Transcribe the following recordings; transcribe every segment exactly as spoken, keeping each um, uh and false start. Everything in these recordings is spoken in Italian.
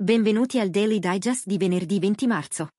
Benvenuti al Daily Digest di venerdì venti marzo.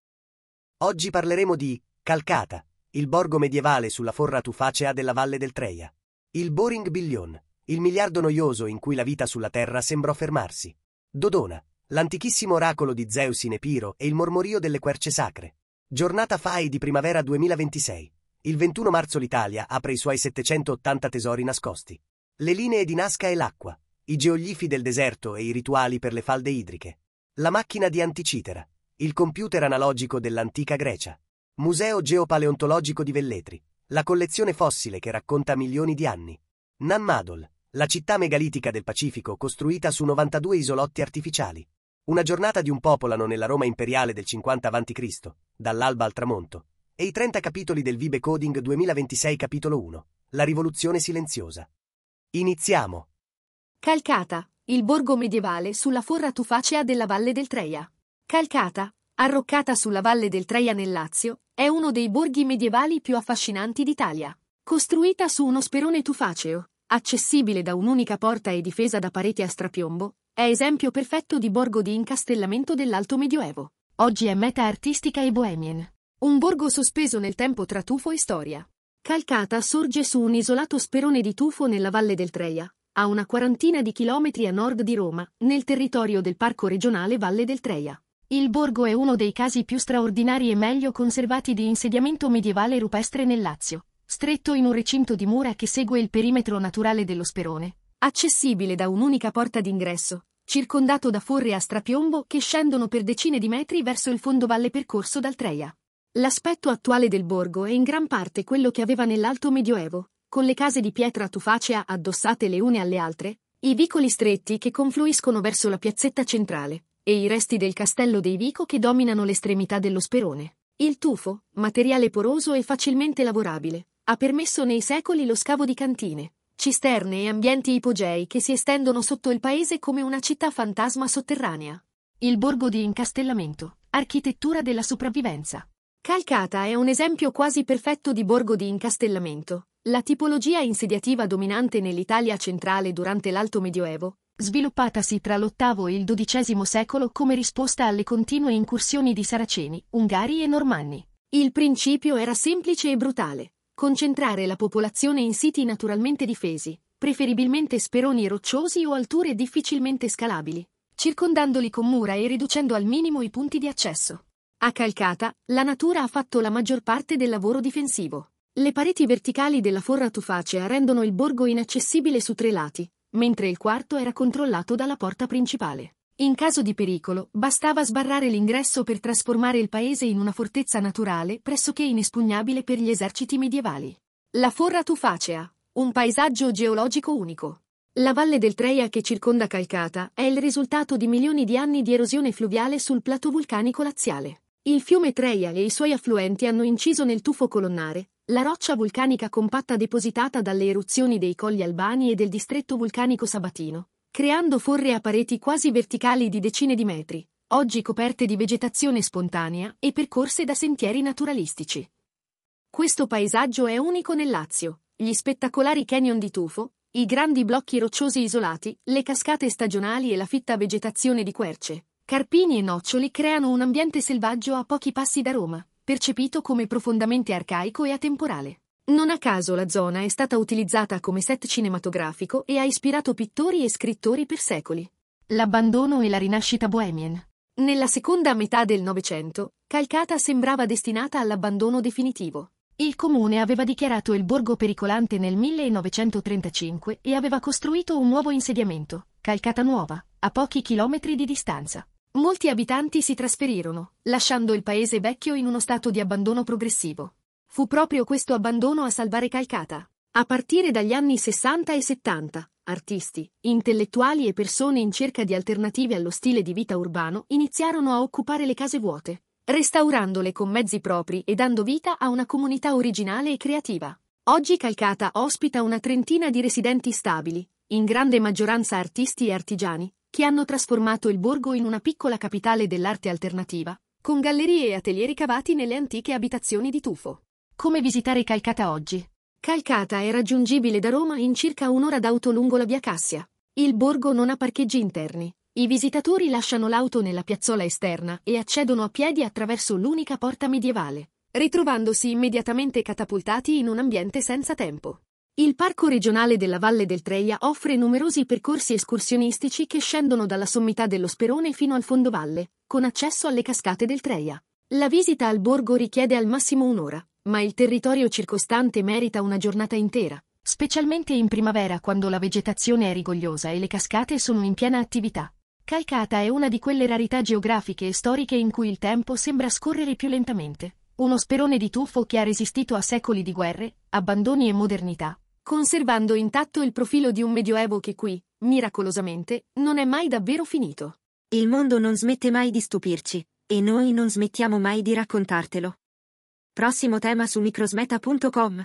Oggi parleremo di Calcata, il borgo medievale sulla forra tufacea della Valle del Treia. Il Boring Billion, il miliardo noioso in cui la vita sulla Terra sembrò fermarsi. Dodona, l'antichissimo oracolo di Zeus in Epiro e il mormorio delle querce sacre. Giornata Fai di primavera duemilaventisei. Il ventuno marzo l'Italia apre i suoi settecentottanta tesori nascosti. Le linee di Nazca e l'acqua, i geoglifi del deserto e i rituali per le falde idriche. La macchina di Anticitera, il computer analogico dell'antica Grecia. Museo geopaleontologico di Velletri, la collezione fossile che racconta milioni di anni. Nan Madol, la città megalitica del Pacifico costruita su novantadue isolotti artificiali. Una giornata di un popolano nella Roma imperiale del cinquanta avanti Cristo, dall'alba al tramonto. E i trenta capitoli del Vibe Coding duemilaventisei capitolo uno, la rivoluzione silenziosa. Iniziamo. Calcata, il borgo medievale sulla forra tufacea della Valle del Treia. Calcata, arroccata sulla Valle del Treia nel Lazio, è uno dei borghi medievali più affascinanti d'Italia. Costruita su uno sperone tufaceo, accessibile da un'unica porta e difesa da pareti a strapiombo, è esempio perfetto di borgo di incastellamento dell'Alto Medioevo. Oggi è meta artistica e bohemian. Un borgo sospeso nel tempo tra tufo e storia. Calcata sorge su un isolato sperone di tufo nella Valle del Treia, a una quarantina di chilometri a nord di Roma, nel territorio del Parco regionale Valle del Treia. Il borgo è uno dei casi più straordinari e meglio conservati di insediamento medievale rupestre nel Lazio, stretto in un recinto di mura che segue il perimetro naturale dello sperone, accessibile da un'unica porta d'ingresso, circondato da forre a strapiombo che scendono per decine di metri verso il fondovalle percorso dal Treia. L'aspetto attuale del borgo è in gran parte quello che aveva nell'Alto Medioevo, con le case di pietra tufacea addossate le une alle altre, i vicoli stretti che confluiscono verso la piazzetta centrale, e i resti del castello dei Vico che dominano l'estremità dello sperone. Il tufo, materiale poroso e facilmente lavorabile, ha permesso nei secoli lo scavo di cantine, cisterne e ambienti ipogei che si estendono sotto il paese come una città fantasma sotterranea. Il borgo di incastellamento, architettura della sopravvivenza. Calcata è un esempio quasi perfetto di borgo di incastellamento, la tipologia insediativa dominante nell'Italia centrale durante l'Alto Medioevo, sviluppatasi tra l'ottavo e il dodicesimo secolo come risposta alle continue incursioni di Saraceni, Ungari e Normanni. Il principio era semplice e brutale: concentrare la popolazione in siti naturalmente difesi, preferibilmente speroni rocciosi o alture difficilmente scalabili, circondandoli con mura e riducendo al minimo i punti di accesso. A Calcata, la natura ha fatto la maggior parte del lavoro difensivo. Le pareti verticali della forra tufacea rendono il borgo inaccessibile su tre lati, mentre il quarto era controllato dalla porta principale. In caso di pericolo, bastava sbarrare l'ingresso per trasformare il paese in una fortezza naturale pressoché inespugnabile per gli eserciti medievali. La forra tufacea, un paesaggio geologico unico. La Valle del Treia che circonda Calcata è il risultato di milioni di anni di erosione fluviale sul plateau vulcanico laziale. Il fiume Treia e i suoi affluenti hanno inciso nel tufo colonnare, la roccia vulcanica compatta depositata dalle eruzioni dei colli albani e del distretto vulcanico sabatino, creando forre a pareti quasi verticali di decine di metri, oggi coperte di vegetazione spontanea e percorse da sentieri naturalistici. Questo paesaggio è unico nel Lazio: gli spettacolari canyon di tufo, i grandi blocchi rocciosi isolati, le cascate stagionali e la fitta vegetazione di querce, carpini e noccioli creano un ambiente selvaggio a pochi passi da Roma, percepito come profondamente arcaico e atemporale. Non a caso la zona è stata utilizzata come set cinematografico e ha ispirato pittori e scrittori per secoli. L'abbandono e la rinascita bohemian. Nella seconda metà del Novecento, Calcata sembrava destinata all'abbandono definitivo. Il comune aveva dichiarato il borgo pericolante nel millenovecentotrentacinque e aveva costruito un nuovo insediamento, Calcata Nuova, a pochi chilometri di distanza. Molti abitanti si trasferirono, lasciando il paese vecchio in uno stato di abbandono progressivo. Fu proprio questo abbandono a salvare Calcata. A partire dagli anni sessanta e settanta, artisti, intellettuali e persone in cerca di alternative allo stile di vita urbano iniziarono a occupare le case vuote, restaurandole con mezzi propri e dando vita a una comunità originale e creativa. Oggi Calcata ospita una trentina di residenti stabili, in grande maggioranza artisti e artigiani, che hanno trasformato il borgo in una piccola capitale dell'arte alternativa, con gallerie e atelier ricavati nelle antiche abitazioni di tufo. Come visitare Calcata oggi? Calcata è raggiungibile da Roma in circa un'ora d'auto lungo la via Cassia. Il borgo non ha parcheggi interni. I visitatori lasciano l'auto nella piazzola esterna e accedono a piedi attraverso l'unica porta medievale, ritrovandosi immediatamente catapultati in un ambiente senza tempo. Il Parco regionale della Valle del Treia offre numerosi percorsi escursionistici che scendono dalla sommità dello Sperone fino al fondovalle, con accesso alle cascate del Treia. La visita al borgo richiede al massimo un'ora, ma il territorio circostante merita una giornata intera, specialmente in primavera quando la vegetazione è rigogliosa e le cascate sono in piena attività. Calcata è una di quelle rarità geografiche e storiche in cui il tempo sembra scorrere più lentamente. Uno sperone di tufo che ha resistito a secoli di guerre, abbandoni e modernità, conservando intatto il profilo di un medioevo che qui, miracolosamente, non è mai davvero finito. Il mondo non smette mai di stupirci, e noi non smettiamo mai di raccontartelo. Prossimo tema su microsmeta punto com.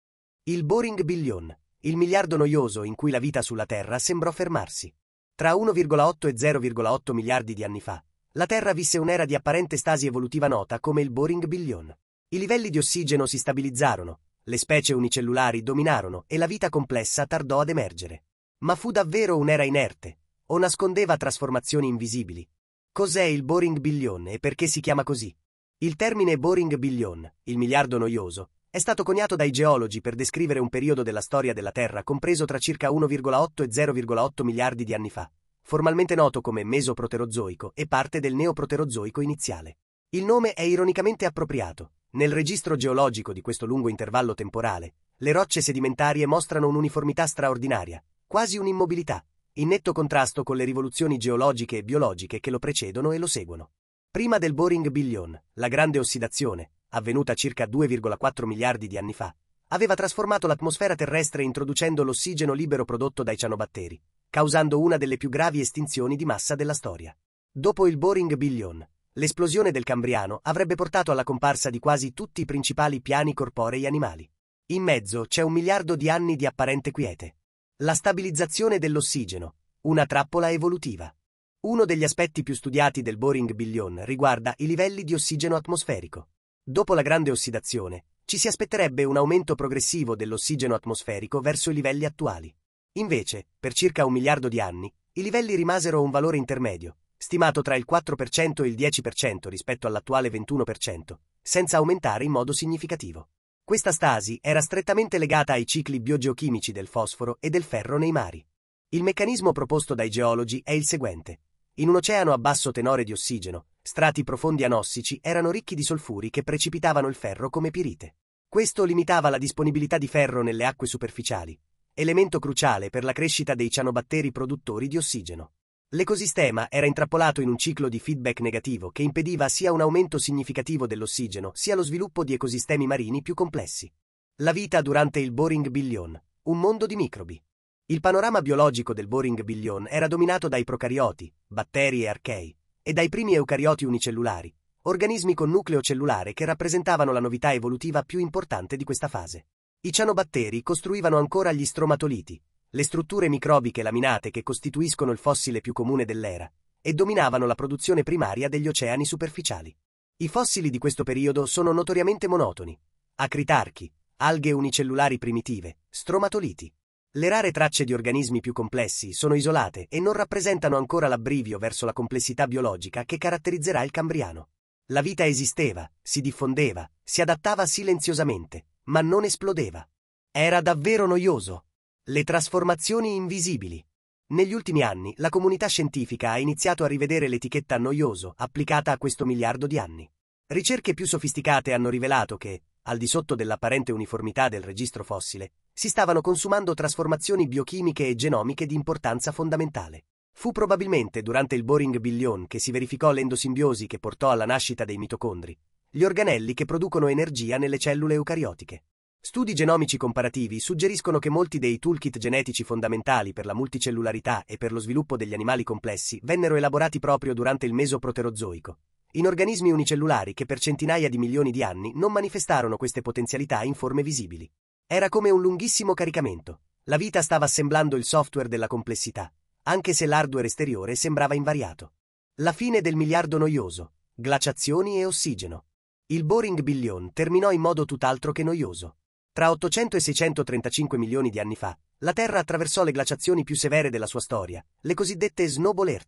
Il Boring Billion, il miliardo noioso in cui la vita sulla Terra sembrò fermarsi. Tra uno virgola otto e zero virgola otto miliardi di anni fa, la Terra visse un'era di apparente stasi evolutiva nota come il Boring Billion. I livelli di ossigeno si stabilizzarono, le specie unicellulari dominarono e la vita complessa tardò ad emergere. Ma fu davvero un'era inerte, o nascondeva trasformazioni invisibili? Cos'è il Boring Billion e perché si chiama così? Il termine Boring Billion, il miliardo noioso, è stato coniato dai geologi per descrivere un periodo della storia della Terra compreso tra circa uno virgola otto e zero virgola otto miliardi di anni fa, formalmente noto come Mesoproterozoico e parte del Neoproterozoico iniziale. Il nome è ironicamente appropriato. Nel registro geologico di questo lungo intervallo temporale, le rocce sedimentarie mostrano un'uniformità straordinaria, quasi un'immobilità, in netto contrasto con le rivoluzioni geologiche e biologiche che lo precedono e lo seguono. Prima del Boring Billion, la grande ossidazione, avvenuta circa due virgola quattro miliardi di anni fa, aveva trasformato l'atmosfera terrestre introducendo l'ossigeno libero prodotto dai cianobatteri, causando una delle più gravi estinzioni di massa della storia. Dopo il Boring Billion, l'esplosione del Cambriano avrebbe portato alla comparsa di quasi tutti i principali piani corporei animali. In mezzo c'è un miliardo di anni di apparente quiete. La stabilizzazione dell'ossigeno, una trappola evolutiva. Uno degli aspetti più studiati del Boring Billion riguarda i livelli di ossigeno atmosferico. Dopo la grande ossidazione, ci si aspetterebbe un aumento progressivo dell'ossigeno atmosferico verso i livelli attuali. Invece, per circa un miliardo di anni, i livelli rimasero a un valore intermedio, stimato tra il quattro per cento e il dieci per cento rispetto all'attuale ventuno per cento, senza aumentare in modo significativo. Questa stasi era strettamente legata ai cicli biogeochimici del fosforo e del ferro nei mari. Il meccanismo proposto dai geologi è il seguente. In un oceano a basso tenore di ossigeno, strati profondi anossici erano ricchi di solfuri che precipitavano il ferro come pirite. Questo limitava la disponibilità di ferro nelle acque superficiali, elemento cruciale per la crescita dei cianobatteri produttori di ossigeno. L'ecosistema era intrappolato in un ciclo di feedback negativo che impediva sia un aumento significativo dell'ossigeno sia lo sviluppo di ecosistemi marini più complessi. La vita durante il Boring Billion, un mondo di microbi. Il panorama biologico del Boring Billion era dominato dai procarioti, batteri e archei, e dai primi eucarioti unicellulari, organismi con nucleo cellulare che rappresentavano la novità evolutiva più importante di questa fase. I cianobatteri costruivano ancora gli stromatoliti, le strutture microbiche laminate che costituiscono il fossile più comune dell'era, e dominavano la produzione primaria degli oceani superficiali. I fossili di questo periodo sono notoriamente monotoni: acritarchi, alghe unicellulari primitive, stromatoliti. Le rare tracce di organismi più complessi sono isolate e non rappresentano ancora l'abbrivio verso la complessità biologica che caratterizzerà il Cambriano. La vita esisteva, si diffondeva, si adattava silenziosamente, ma non esplodeva. Era davvero noioso. Le trasformazioni invisibili. Negli ultimi anni, la comunità scientifica ha iniziato a rivedere l'etichetta noioso applicata a questo miliardo di anni. Ricerche più sofisticate hanno rivelato che, al di sotto dell'apparente uniformità del registro fossile, si stavano consumando trasformazioni biochimiche e genomiche di importanza fondamentale. Fu probabilmente durante il Boring Billion che si verificò l'endosimbiosi che portò alla nascita dei mitocondri, gli organelli che producono energia nelle cellule eucariotiche. Studi genomici comparativi suggeriscono che molti dei toolkit genetici fondamentali per la multicellularità e per lo sviluppo degli animali complessi vennero elaborati proprio durante il Mesoproterozoico, in organismi unicellulari che per centinaia di milioni di anni non manifestarono queste potenzialità in forme visibili. Era come un lunghissimo caricamento. La vita stava assemblando il software della complessità, anche se l'hardware esteriore sembrava invariato. La fine del miliardo noioso, glaciazioni e ossigeno. Il Boring Billion terminò in modo tutt'altro che noioso. Tra ottocento e seicentotrentacinque milioni di anni fa, la Terra attraversò le glaciazioni più severe della sua storia, le cosiddette Snowball Earth,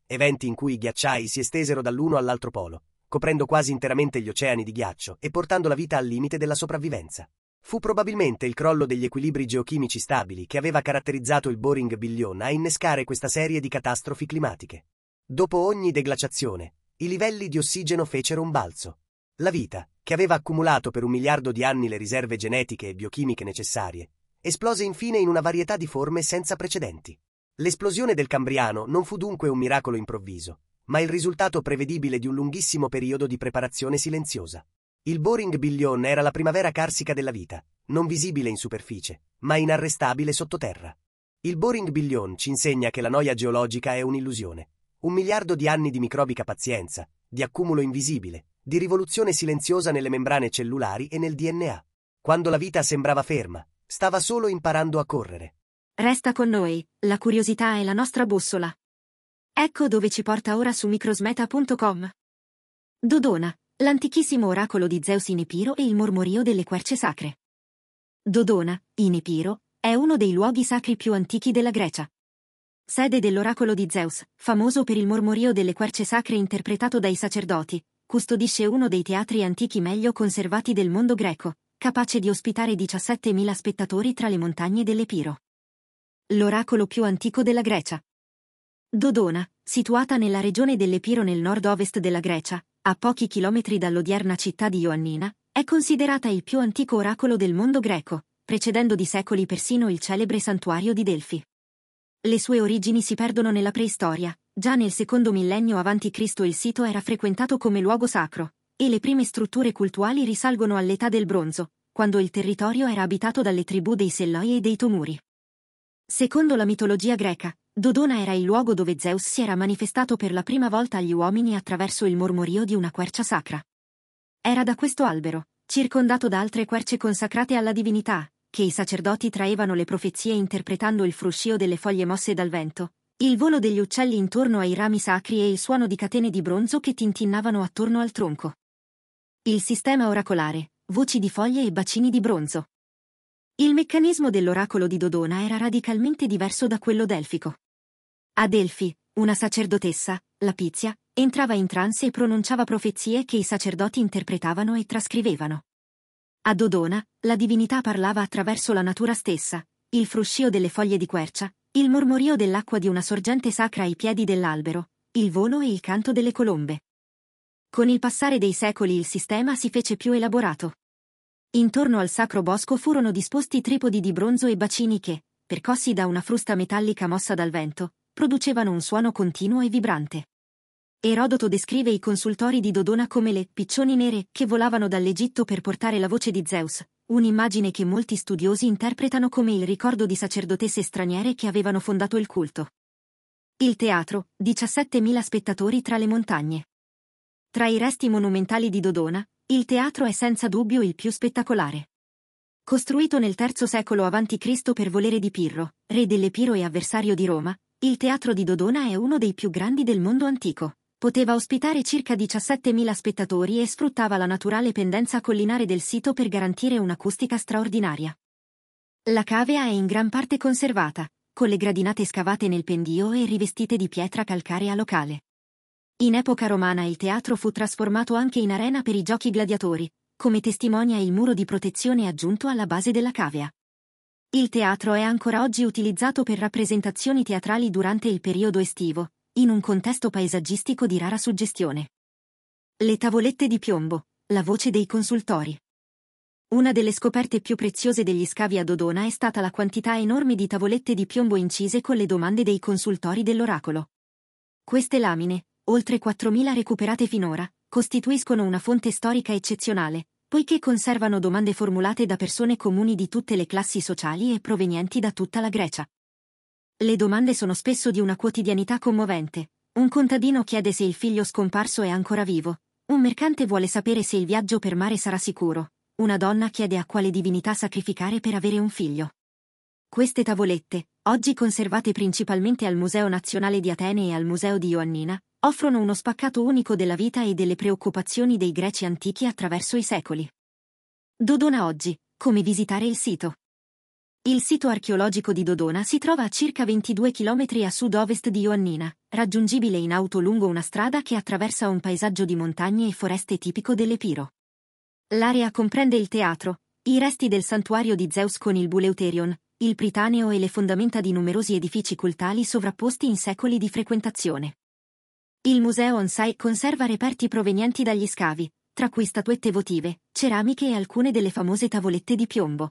eventi in cui i ghiacciai si estesero dall'uno all'altro polo, coprendo quasi interamente gli oceani di ghiaccio e portando la vita al limite della sopravvivenza. Fu probabilmente il crollo degli equilibri geochimici stabili che aveva caratterizzato il Boring Billion a innescare questa serie di catastrofi climatiche. Dopo ogni deglaciazione, i livelli di ossigeno fecero un balzo. La vita, che aveva accumulato per un miliardo di anni le riserve genetiche e biochimiche necessarie, esplose infine in una varietà di forme senza precedenti. L'esplosione del Cambriano non fu dunque un miracolo improvviso, ma il risultato prevedibile di un lunghissimo periodo di preparazione silenziosa. Il Boring Billion era la primavera carsica della vita, non visibile in superficie, ma inarrestabile sottoterra. Il Boring Billion ci insegna che la noia geologica è un'illusione. Un miliardo di anni di microbica pazienza, di accumulo invisibile, di rivoluzione silenziosa nelle membrane cellulari e nel D N A. Quando la vita sembrava ferma, stava solo imparando a correre. Resta con noi, la curiosità è la nostra bussola. Ecco dove ci porta ora su microsmeta punto com. Dodona, l'antichissimo oracolo di Zeus in Epiro e il mormorio delle querce sacre. Dodona, in Epiro, è uno dei luoghi sacri più antichi della Grecia. Sede dell'oracolo di Zeus, famoso per il mormorio delle querce sacre interpretato dai sacerdoti, custodisce uno dei teatri antichi meglio conservati del mondo greco, capace di ospitare diciassettemila spettatori tra le montagne dell'Epiro. L'oracolo più antico della Grecia. Dodona, situata nella regione dell'Epiro nel nord-ovest della Grecia, a pochi chilometri dall'odierna città di Ioannina, è considerata il più antico oracolo del mondo greco, precedendo di secoli persino il celebre santuario di Delfi. Le sue origini si perdono nella preistoria. Già nel secondo millennio avanti Cristo il sito era frequentato come luogo sacro, e le prime strutture cultuali risalgono all'età del bronzo, quando il territorio era abitato dalle tribù dei Selloi e dei Tomuri. Secondo la mitologia greca, Dodona era il luogo dove Zeus si era manifestato per la prima volta agli uomini attraverso il mormorio di una quercia sacra. Era da questo albero, circondato da altre querce consacrate alla divinità, che i sacerdoti traevano le profezie interpretando il fruscio delle foglie mosse dal vento, il volo degli uccelli intorno ai rami sacri e il suono di catene di bronzo che tintinnavano attorno al tronco. Il sistema oracolare, voci di foglie e bacini di bronzo. Il meccanismo dell'oracolo di Dodona era radicalmente diverso da quello delfico. A Delfi, una sacerdotessa, Lapizia, entrava in trance e pronunciava profezie che i sacerdoti interpretavano e trascrivevano. A Dodona, la divinità parlava attraverso la natura stessa, il fruscio delle foglie di quercia, il mormorio dell'acqua di una sorgente sacra ai piedi dell'albero, il volo e il canto delle colombe. Con il passare dei secoli il sistema si fece più elaborato. Intorno al sacro bosco furono disposti tripodi di bronzo e bacini che, percossi da una frusta metallica mossa dal vento, producevano un suono continuo e vibrante. Erodoto descrive i consultori di Dodona come le piccioni nere che volavano dall'Egitto per portare la voce di Zeus, un'immagine che molti studiosi interpretano come il ricordo di sacerdotesse straniere che avevano fondato il culto. Il teatro, diciassettemila spettatori tra le montagne. Tra i resti monumentali di Dodona, il teatro è senza dubbio il più spettacolare. Costruito nel terzo secolo avanti Cristo per volere di Pirro, re dell'Epiro e avversario di Roma, il teatro di Dodona è uno dei più grandi del mondo antico. Poteva ospitare circa diciassettemila spettatori e sfruttava la naturale pendenza collinare del sito per garantire un'acustica straordinaria. La cavea è in gran parte conservata, con le gradinate scavate nel pendio e rivestite di pietra calcarea locale. In epoca romana il teatro fu trasformato anche in arena per i giochi gladiatori, come testimonia il muro di protezione aggiunto alla base della cavea. Il teatro è ancora oggi utilizzato per rappresentazioni teatrali durante il periodo estivo, in un contesto paesaggistico di rara suggestione. Le tavolette di piombo, la voce dei consultori. Una delle scoperte più preziose degli scavi a Dodona è stata la quantità enorme di tavolette di piombo incise con le domande dei consultori dell'oracolo. Queste lamine, oltre quattromila recuperate finora, costituiscono una fonte storica eccezionale, poiché conservano domande formulate da persone comuni di tutte le classi sociali e provenienti da tutta la Grecia. Le domande sono spesso di una quotidianità commovente. Un contadino chiede se il figlio scomparso è ancora vivo. Un mercante vuole sapere se il viaggio per mare sarà sicuro. Una donna chiede a quale divinità sacrificare per avere un figlio. Queste tavolette, oggi conservate principalmente al Museo Nazionale di Atene e al Museo di Ioannina, offrono uno spaccato unico della vita e delle preoccupazioni dei greci antichi attraverso i secoli. Dodona oggi, come visitare il sito. Il sito archeologico di Dodona si trova a circa ventidue chilometri a sud-ovest di Ioannina, raggiungibile in auto lungo una strada che attraversa un paesaggio di montagne e foreste tipico dell'Epiro. L'area comprende il teatro, i resti del santuario di Zeus con il Buleuterion, il Pritaneo e le fondamenta di numerosi edifici cultali sovrapposti in secoli di frequentazione. Il museo on-site conserva reperti provenienti dagli scavi, tra cui statuette votive, ceramiche e alcune delle famose tavolette di piombo.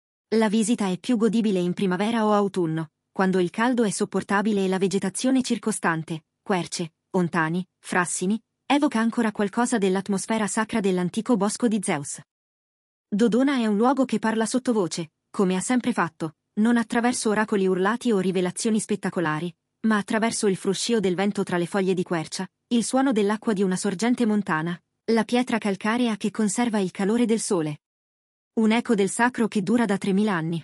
La visita è più godibile in primavera o autunno, quando il caldo è sopportabile e la vegetazione circostante, querce, ontani, frassini, evoca ancora qualcosa dell'atmosfera sacra dell'antico bosco di Zeus. Dodona è un luogo che parla sottovoce, come ha sempre fatto, non attraverso oracoli urlati o rivelazioni spettacolari, ma attraverso il fruscio del vento tra le foglie di quercia, il suono dell'acqua di una sorgente montana, la pietra calcarea che conserva il calore del sole. Un eco del sacro che dura da tremila anni.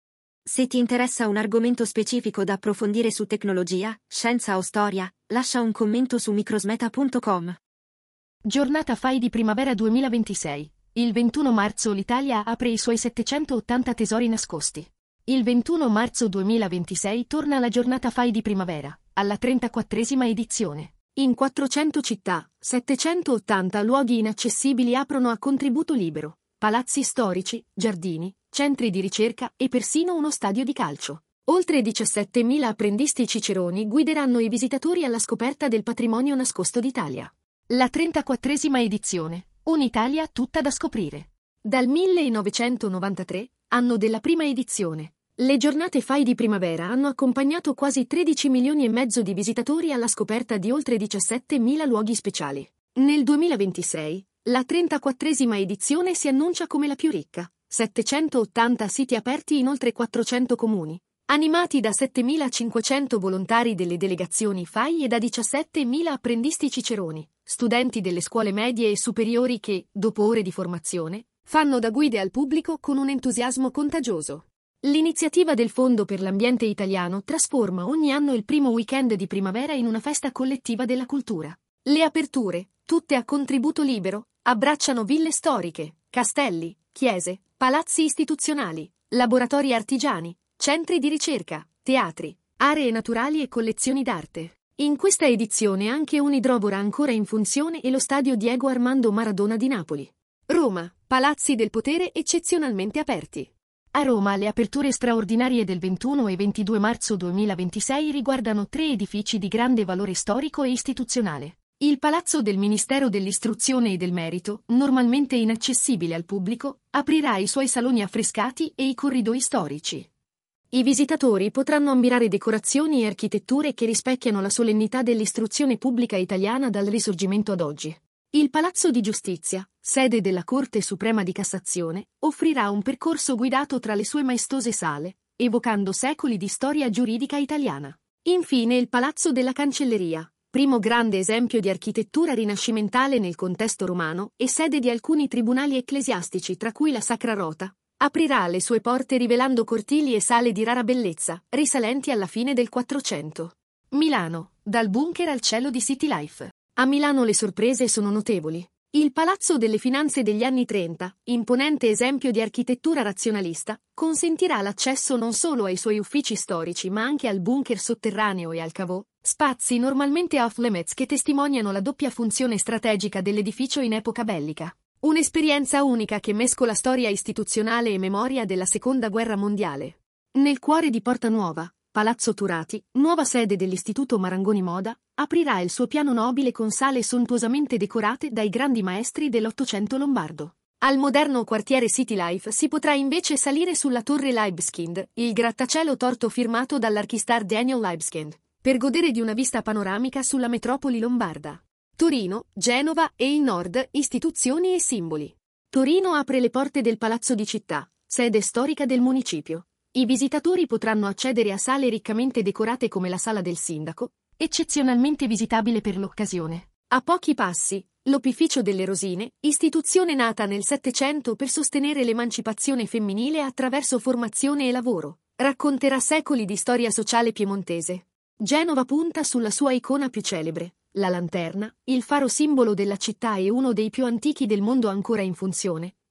Se ti interessa un argomento specifico da approfondire su tecnologia, scienza o storia, lascia un commento su microsmeta punto com. Giornata F A I di primavera duemilaventisei. Il ventuno marzo l'Italia apre i suoi settecentottanta tesori nascosti. Il ventuno marzo duemilaventisei torna la giornata F A I di primavera, alla trentaquattresima edizione. In quattrocento città, settecentottanta luoghi inaccessibili aprono a contributo libero. Palazzi storici, giardini, centri di ricerca e persino uno stadio di calcio. Oltre diciassettemila apprendisti ciceroni guideranno i visitatori alla scoperta del patrimonio nascosto d'Italia. La trentaquattresima edizione, un'Italia tutta da scoprire. Dal millenovecentonovantatré, anno della prima edizione, le giornate F A I di primavera hanno accompagnato quasi tredici milioni e mezzo di visitatori alla scoperta di oltre diciassettemila luoghi speciali. Nel duemilaventisei, la trentaquattresima edizione si annuncia come la più ricca, settecentottanta siti aperti in oltre quattrocento comuni, animati da settemilacinquecento volontari delle delegazioni F A I e da diciassettemila apprendisti ciceroni, studenti delle scuole medie e superiori che, dopo ore di formazione, fanno da guide al pubblico con un entusiasmo contagioso. L'iniziativa del Fondo per l'Ambiente Italiano trasforma ogni anno il primo weekend di primavera in una festa collettiva della cultura. Le aperture, tutte a contributo libero, abbracciano ville storiche, castelli, chiese, palazzi istituzionali, laboratori artigiani, centri di ricerca, teatri, aree naturali e collezioni d'arte. In questa edizione anche un'idrovora ancora in funzione e lo stadio Diego Armando Maradona di Napoli. Roma, palazzi del potere eccezionalmente aperti. A Roma le aperture straordinarie del ventuno e ventidue marzo duemilaventisei riguardano tre edifici di grande valore storico e istituzionale. Il Palazzo del Ministero dell'Istruzione e del Merito, normalmente inaccessibile al pubblico, aprirà i suoi saloni affrescati e i corridoi storici. I visitatori potranno ammirare decorazioni e architetture che rispecchiano la solennità dell'istruzione pubblica italiana dal Risorgimento ad oggi. Il Palazzo di Giustizia, sede della Corte Suprema di Cassazione, offrirà un percorso guidato tra le sue maestose sale, evocando secoli di storia giuridica italiana. Infine il Palazzo della Cancelleria, primo grande esempio di architettura rinascimentale nel contesto romano e sede di alcuni tribunali ecclesiastici tra cui la Sacra Rota, aprirà le sue porte rivelando cortili e sale di rara bellezza, risalenti alla fine del Quattrocento. Milano, dal bunker al cielo di City Life. A Milano le sorprese sono notevoli. Il Palazzo delle Finanze degli anni trenta, imponente esempio di architettura razionalista, consentirà l'accesso non solo ai suoi uffici storici ma anche al bunker sotterraneo e al cavò, spazi normalmente off-limits che testimoniano la doppia funzione strategica dell'edificio in epoca bellica. Un'esperienza unica che mescola storia istituzionale e memoria della Seconda Guerra Mondiale. Nel cuore di Porta Nuova, Palazzo Turati, nuova sede dell'Istituto Marangoni Moda, aprirà il suo piano nobile con sale sontuosamente decorate dai grandi maestri dell'Ottocento lombardo. Al moderno quartiere City Life si potrà invece salire sulla Torre Libeskind, il grattacielo torto firmato dall'archistar Daniel Libeskind, per godere di una vista panoramica sulla metropoli lombarda. Torino, Genova e il Nord, istituzioni e simboli. Torino apre le porte del Palazzo di Città, sede storica del municipio. I visitatori potranno accedere a sale riccamente decorate come la Sala del Sindaco, eccezionalmente visitabile per l'occasione. A pochi passi, l'Opificio delle Rosine, istituzione nata nel Settecento per sostenere l'emancipazione femminile attraverso formazione e lavoro, racconterà secoli di storia sociale piemontese. Genova punta sulla sua icona più celebre, la lanterna, il faro simbolo della città e uno dei più antichi del mondo ancora in funzione,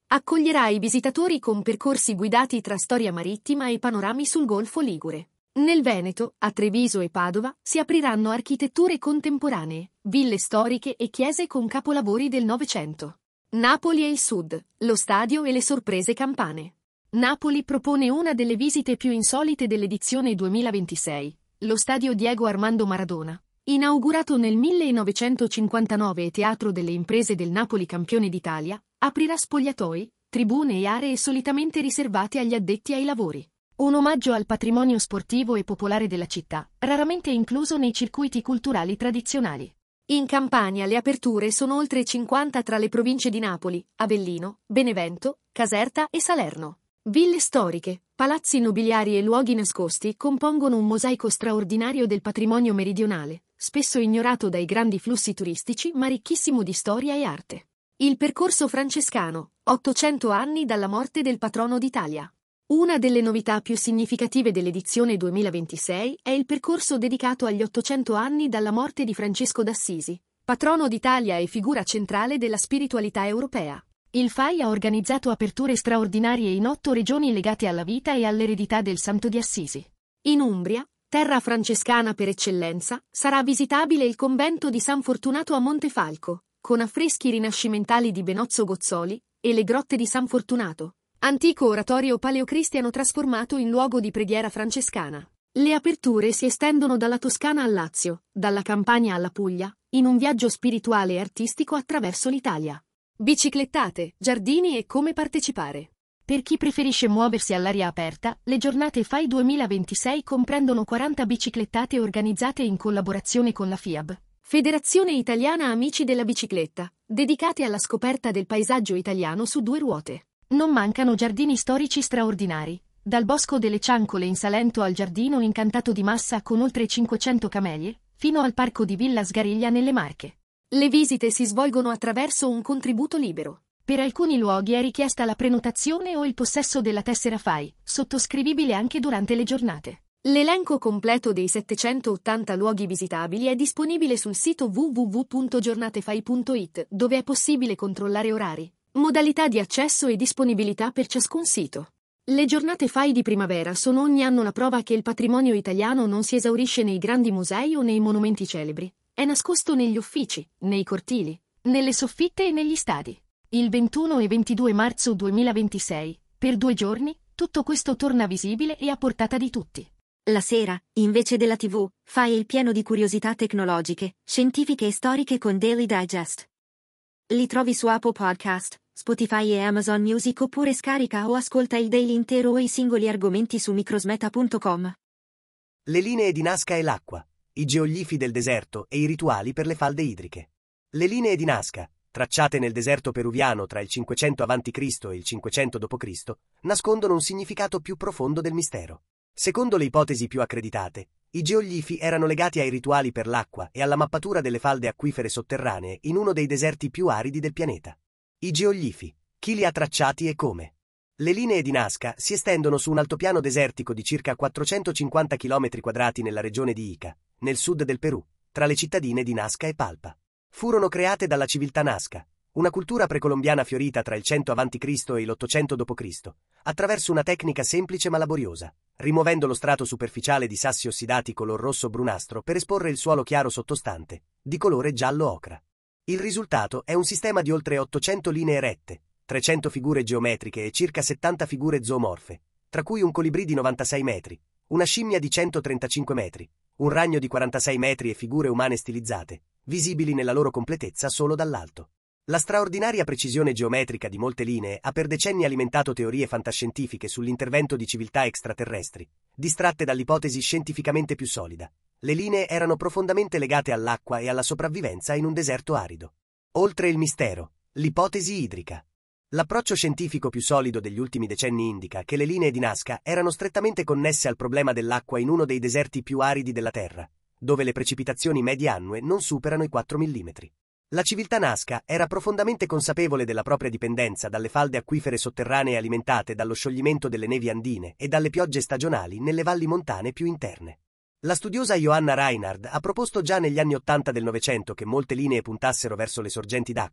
Accoglierà i visitatori con percorsi guidati tra storia marittima e panorami sul Golfo Ligure. Nel Veneto, a Treviso e Padova, si apriranno architetture contemporanee, ville storiche e chiese con capolavori del Novecento. Napoli e il Sud, lo stadio e le sorprese campane. Napoli propone una delle visite più insolite dell'edizione duemilaventisei, lo stadio Diego Armando Maradona. Inaugurato nel millenovecentocinquantanove e teatro delle imprese del Napoli campione d'Italia, aprirà spogliatoi, tribune e aree solitamente riservate agli addetti ai lavori. Un omaggio al patrimonio sportivo e popolare della città, raramente incluso nei circuiti culturali tradizionali. In Campania le aperture sono oltre cinquanta tra le province di Napoli, Avellino, Benevento, Caserta e Salerno. Ville storiche, palazzi nobiliari e luoghi nascosti compongono un mosaico straordinario del patrimonio meridionale, spesso ignorato dai grandi flussi turistici ma ricchissimo di storia e arte. Il percorso francescano, ottocento anni dalla morte del patrono d'Italia. Una delle novità più significative dell'edizione duemilaventisei è il percorso dedicato agli ottocento anni dalla morte di Francesco d'Assisi, patrono d'Italia e figura centrale della spiritualità europea. Il F A I ha organizzato aperture straordinarie in otto regioni legate alla vita e all'eredità del Santo di Assisi. In Umbria, terra francescana per eccellenza, sarà visitabile il convento di San Fortunato a Montefalco, con affreschi rinascimentali di Benozzo Gozzoli, e le grotte di San Fortunato, antico oratorio paleocristiano trasformato in luogo di preghiera francescana. Le aperture si estendono dalla Toscana al Lazio, dalla Campania alla Puglia, in un viaggio spirituale e artistico attraverso l'Italia. Biciclettate, giardini e come partecipare. Per chi preferisce muoversi all'aria aperta, le giornate F A I duemilaventisei comprendono quaranta biciclettate organizzate in collaborazione con la F I A B, Federazione Italiana Amici della Bicicletta, dedicate alla scoperta del paesaggio italiano su due ruote. Non mancano giardini storici straordinari, dal Bosco delle Ciancole in Salento al Giardino Incantato di Massa con oltre cinquecento camelie, fino al Parco di Villa Sgariglia nelle Marche. Le visite si svolgono attraverso un contributo libero. Per alcuni luoghi è richiesta la prenotazione o il possesso della tessera F A I, sottoscrivibile anche durante le giornate. L'elenco completo dei settecentottanta luoghi visitabili è disponibile sul sito w w w punto giornatefai punto it, dove è possibile controllare orari, modalità di accesso e disponibilità per ciascun sito. Le giornate F A I di primavera sono ogni anno la prova che il patrimonio italiano non si esaurisce nei grandi musei o nei monumenti celebri. È nascosto negli uffici, nei cortili, nelle soffitte e negli stadi. Il ventuno e ventidue marzo duemilaventisei, per due giorni, tutto questo torna visibile e a portata di tutti. La sera, invece della tivù, fai il pieno di curiosità tecnologiche, scientifiche e storiche con Daily Digest. Li trovi su Apple Podcast, Spotify e Amazon Music oppure scarica o ascolta il daily intero o i singoli argomenti su microsmeta punto com. Le linee di Nazca e l'acqua, i geoglifi del deserto e i rituali per le falde idriche. Le linee di Nazca, tracciate nel deserto peruviano tra il cinquecento avanti Cristo e il cinquecento dopo Cristo, nascondono un significato più profondo del mistero. Secondo le ipotesi più accreditate, i geoglifi erano legati ai rituali per l'acqua e alla mappatura delle falde acquifere sotterranee in uno dei deserti più aridi del pianeta. I geoglifi, chi li ha tracciati e come? Le linee di Nazca si estendono su un altopiano desertico di circa quattrocentocinquanta chilometri quadrati nella regione di Ica, nel sud del Perù, tra le cittadine di Nazca e Palpa. Furono create dalla civiltà Nazca, una cultura precolombiana fiorita tra il cento avanti Cristo e l'ottocento dopo Cristo, attraverso una tecnica semplice ma laboriosa, rimuovendo lo strato superficiale di sassi ossidati color rosso-brunastro per esporre il suolo chiaro sottostante, di colore giallo-ocra. Il risultato è un sistema di oltre ottocento linee rette, trecento figure geometriche e circa settanta figure zoomorfe, tra cui un colibrì di novantasei metri, una scimmia di centotrentacinque metri, un ragno di quarantasei metri e figure umane stilizzate, visibili nella loro completezza solo dall'alto. La straordinaria precisione geometrica di molte linee ha per decenni alimentato teorie fantascientifiche sull'intervento di civiltà extraterrestri, distratte dall'ipotesi scientificamente più solida. Le linee erano profondamente legate all'acqua e alla sopravvivenza in un deserto arido. Oltre il mistero, l'ipotesi idrica. L'approccio scientifico più solido degli ultimi decenni indica che le linee di Nazca erano strettamente connesse al problema dell'acqua in uno dei deserti più aridi della Terra, dove le precipitazioni medie annue non superano i quattro millimetri. La civiltà Nazca era profondamente consapevole della propria dipendenza dalle falde acquifere sotterranee alimentate dallo scioglimento delle nevi andine e dalle piogge stagionali nelle valli montane più interne. La studiosa Johanna Reinhard ha proposto già negli anni ottanta del Novecento che molte linee puntassero verso le sorgenti d'acqua,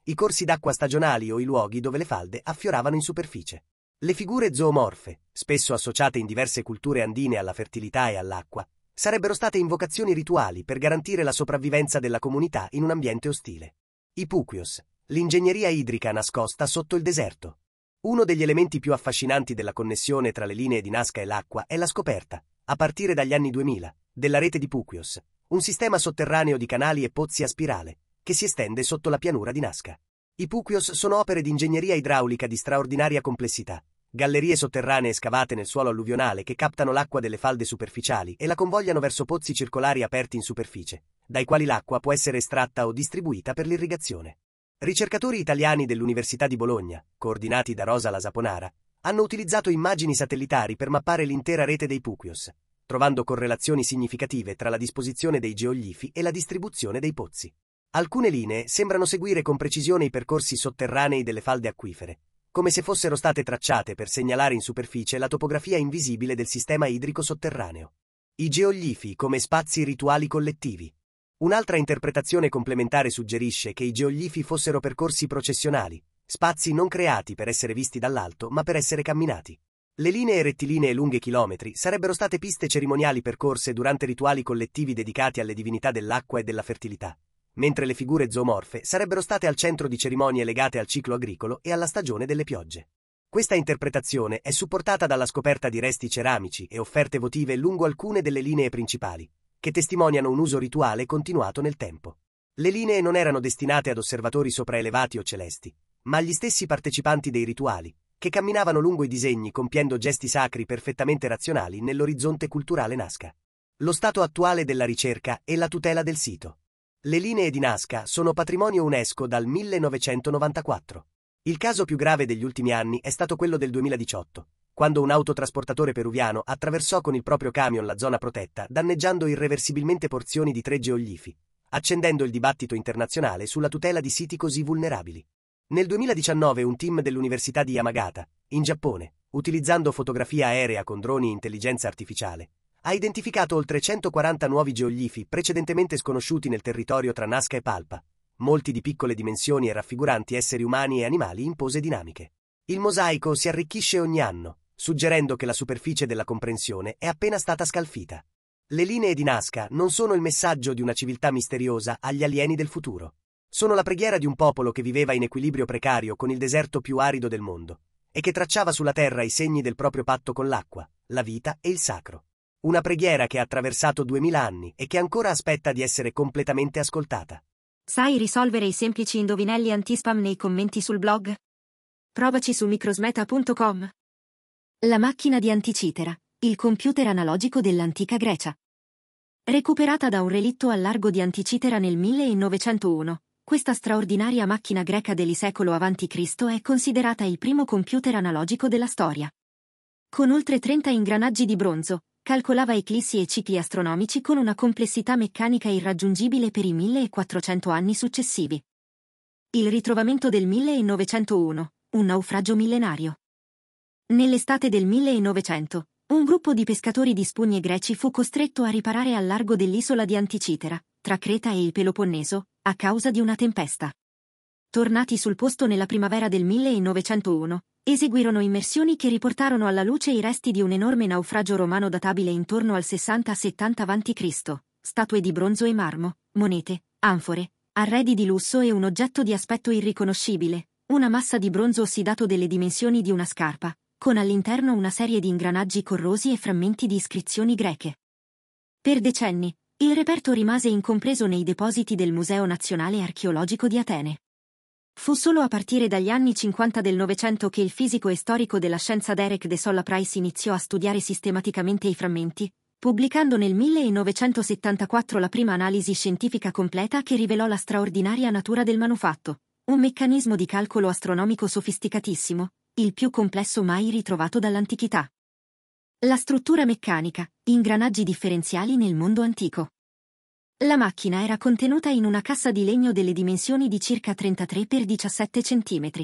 i corsi d'acqua stagionali o i luoghi dove le falde affioravano in superficie. Le figure zoomorfe, spesso associate in diverse culture andine alla fertilità e all'acqua, sarebbero state invocazioni rituali per garantire la sopravvivenza della comunità in un ambiente ostile. I puquios, l'ingegneria idrica nascosta sotto il deserto. Uno degli elementi più affascinanti della connessione tra le linee di Nazca e l'acqua è la scoperta, a partire dagli anni duemila, della rete di Puquios, un sistema sotterraneo di canali e pozzi a spirale, che si estende sotto la pianura di Nazca. I Puquios sono opere di ingegneria idraulica di straordinaria complessità, gallerie sotterranee scavate nel suolo alluvionale che captano l'acqua delle falde superficiali e la convogliano verso pozzi circolari aperti in superficie, dai quali l'acqua può essere estratta o distribuita per l'irrigazione. Ricercatori italiani dell'Università di Bologna, coordinati da Rosa La Saponara, hanno utilizzato immagini satellitari per mappare l'intera rete dei Puquios, trovando correlazioni significative tra la disposizione dei geoglifi e la distribuzione dei pozzi. Alcune linee sembrano seguire con precisione i percorsi sotterranei delle falde acquifere, come se fossero state tracciate per segnalare in superficie la topografia invisibile del sistema idrico sotterraneo. I geoglifi come spazi rituali collettivi. Un'altra interpretazione complementare suggerisce che i geoglifi fossero percorsi processionali, spazi non creati per essere visti dall'alto ma per essere camminati. Le linee rettilinee lunghe chilometri sarebbero state piste cerimoniali percorse durante rituali collettivi dedicati alle divinità dell'acqua e della fertilità, mentre le figure zoomorfe sarebbero state al centro di cerimonie legate al ciclo agricolo e alla stagione delle piogge. Questa interpretazione è supportata dalla scoperta di resti ceramici e offerte votive lungo alcune delle linee principali, che testimoniano un uso rituale continuato nel tempo. Le linee non erano destinate ad osservatori sopraelevati o celesti, ma agli stessi partecipanti dei rituali, che camminavano lungo i disegni compiendo gesti sacri perfettamente razionali nell'orizzonte culturale Nazca. Lo stato attuale della ricerca e la tutela del sito. Le linee di Nazca sono patrimonio UNESCO dal millenovecentonovantaquattro. Il caso più grave degli ultimi anni è stato quello del duemiladiciotto, quando un autotrasportatore peruviano attraversò con il proprio camion la zona protetta, danneggiando irreversibilmente porzioni di tre geoglifi, accendendo il dibattito internazionale sulla tutela di siti così vulnerabili. Nel duemiladiciannove un team dell'Università di Yamagata, in Giappone, utilizzando fotografia aerea con droni e intelligenza artificiale, ha identificato oltre centoquaranta nuovi geoglifi precedentemente sconosciuti nel territorio tra Nazca e Palpa, molti di piccole dimensioni e raffiguranti esseri umani e animali in pose dinamiche. Il mosaico si arricchisce ogni anno, suggerendo che la superficie della comprensione è appena stata scalfita. Le linee di Nazca non sono il messaggio di una civiltà misteriosa agli alieni del futuro. Sono la preghiera di un popolo che viveva in equilibrio precario con il deserto più arido del mondo e che tracciava sulla terra i segni del proprio patto con l'acqua, la vita e il sacro. Una preghiera che ha attraversato duemila anni e che ancora aspetta di essere completamente ascoltata. Sai risolvere i semplici indovinelli antispam nei commenti sul blog? Provaci su microsmeta punto com. La macchina di Anticitera, il computer analogico dell'antica Grecia. Recuperata da un relitto al largo di Anticitera nel millenovecentouno, questa straordinaria macchina greca del secolo avanti Cristo è considerata il primo computer analogico della storia. Con oltre trenta ingranaggi di bronzo, calcolava eclissi e cicli astronomici con una complessità meccanica irraggiungibile per i millequattrocento anni successivi. Il ritrovamento del millenovecentouno, un naufragio millenario. Nell'estate del millenovecento, un gruppo di pescatori di spugne greci fu costretto a riparare al largo dell'isola di Anticitera, tra Creta e il Peloponneso, a causa di una tempesta. Tornati sul posto nella primavera del millenovecentouno, eseguirono immersioni che riportarono alla luce i resti di un enorme naufragio romano databile intorno al sessanta settanta avanti Cristo, statue di bronzo e marmo, monete, anfore, arredi di lusso e un oggetto di aspetto irriconoscibile, una massa di bronzo ossidato delle dimensioni di una scarpa, con all'interno una serie di ingranaggi corrosi e frammenti di iscrizioni greche. Per decenni, il reperto rimase incompreso nei depositi del Museo Nazionale Archeologico di Atene. Fu solo a partire dagli anni cinquanta del Novecento che il fisico e storico della scienza Derek de Solla Price iniziò a studiare sistematicamente i frammenti, pubblicando nel millenovecentosettantaquattro la prima analisi scientifica completa che rivelò la straordinaria natura del manufatto, un meccanismo di calcolo astronomico sofisticatissimo, il più complesso mai ritrovato dall'antichità. La struttura meccanica, ingranaggi differenziali nel mondo antico. La macchina era contenuta in una cassa di legno delle dimensioni di circa trentatré per diciassette centimetri.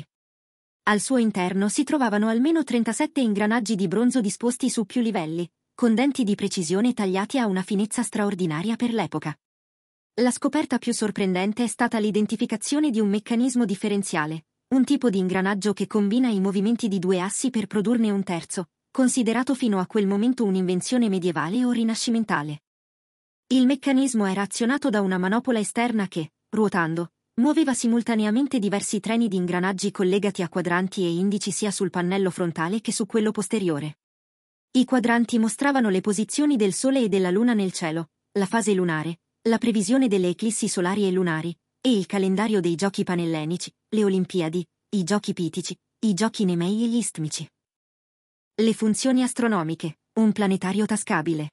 Al suo interno si trovavano almeno trentasette ingranaggi di bronzo disposti su più livelli, con denti di precisione tagliati a una finezza straordinaria per l'epoca. La scoperta più sorprendente è stata l'identificazione di un meccanismo differenziale, un tipo di ingranaggio che combina i movimenti di due assi per produrne un terzo, considerato fino a quel momento un'invenzione medievale o rinascimentale. Il meccanismo era azionato da una manopola esterna che, ruotando, muoveva simultaneamente diversi treni di ingranaggi collegati a quadranti e indici sia sul pannello frontale che su quello posteriore. I quadranti mostravano le posizioni del Sole e della Luna nel cielo, la fase lunare, la previsione delle eclissi solari e lunari, e il calendario dei giochi panellenici, le Olimpiadi, i giochi pitici, i giochi nemei e gli istmici. Le funzioni astronomiche, un planetario tascabile.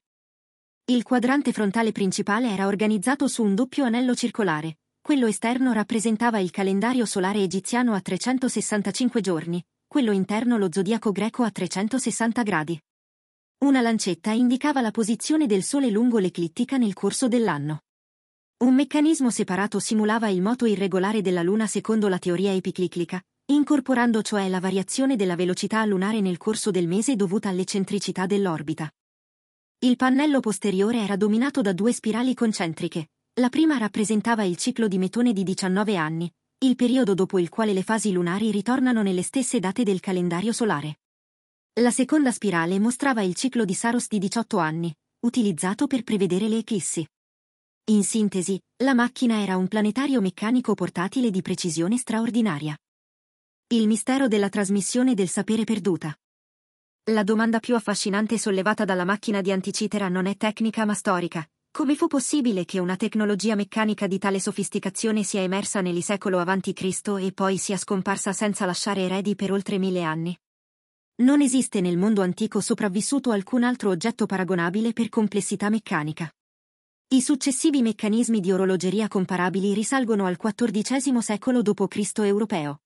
Il quadrante frontale principale era organizzato su un doppio anello circolare, quello esterno rappresentava il calendario solare egiziano a trecentosessantacinque giorni, quello interno lo zodiaco greco a trecentosessanta gradi. Una lancetta indicava la posizione del Sole lungo l'eclittica nel corso dell'anno. Un meccanismo separato simulava il moto irregolare della Luna secondo la teoria epiciclica, incorporando cioè la variazione della velocità lunare nel corso del mese dovuta all'eccentricità dell'orbita. Il pannello posteriore era dominato da due spirali concentriche. La prima rappresentava il ciclo di Metone di diciannove anni, il periodo dopo il quale le fasi lunari ritornano nelle stesse date del calendario solare. La seconda spirale mostrava il ciclo di Saros di diciotto anni, utilizzato per prevedere le eclissi. In sintesi, la macchina era un planetario meccanico portatile di precisione straordinaria. Il mistero della trasmissione del sapere perduta. La domanda più affascinante sollevata dalla macchina di Anticitera non è tecnica ma storica. Come fu possibile che una tecnologia meccanica di tale sofisticazione sia emersa nel secolo avanti Cristo e poi sia scomparsa senza lasciare eredi per oltre mille anni? Non esiste nel mondo antico sopravvissuto alcun altro oggetto paragonabile per complessità meccanica. I successivi meccanismi di orologeria comparabili risalgono al quattordicesimo secolo dopo Cristo europeo.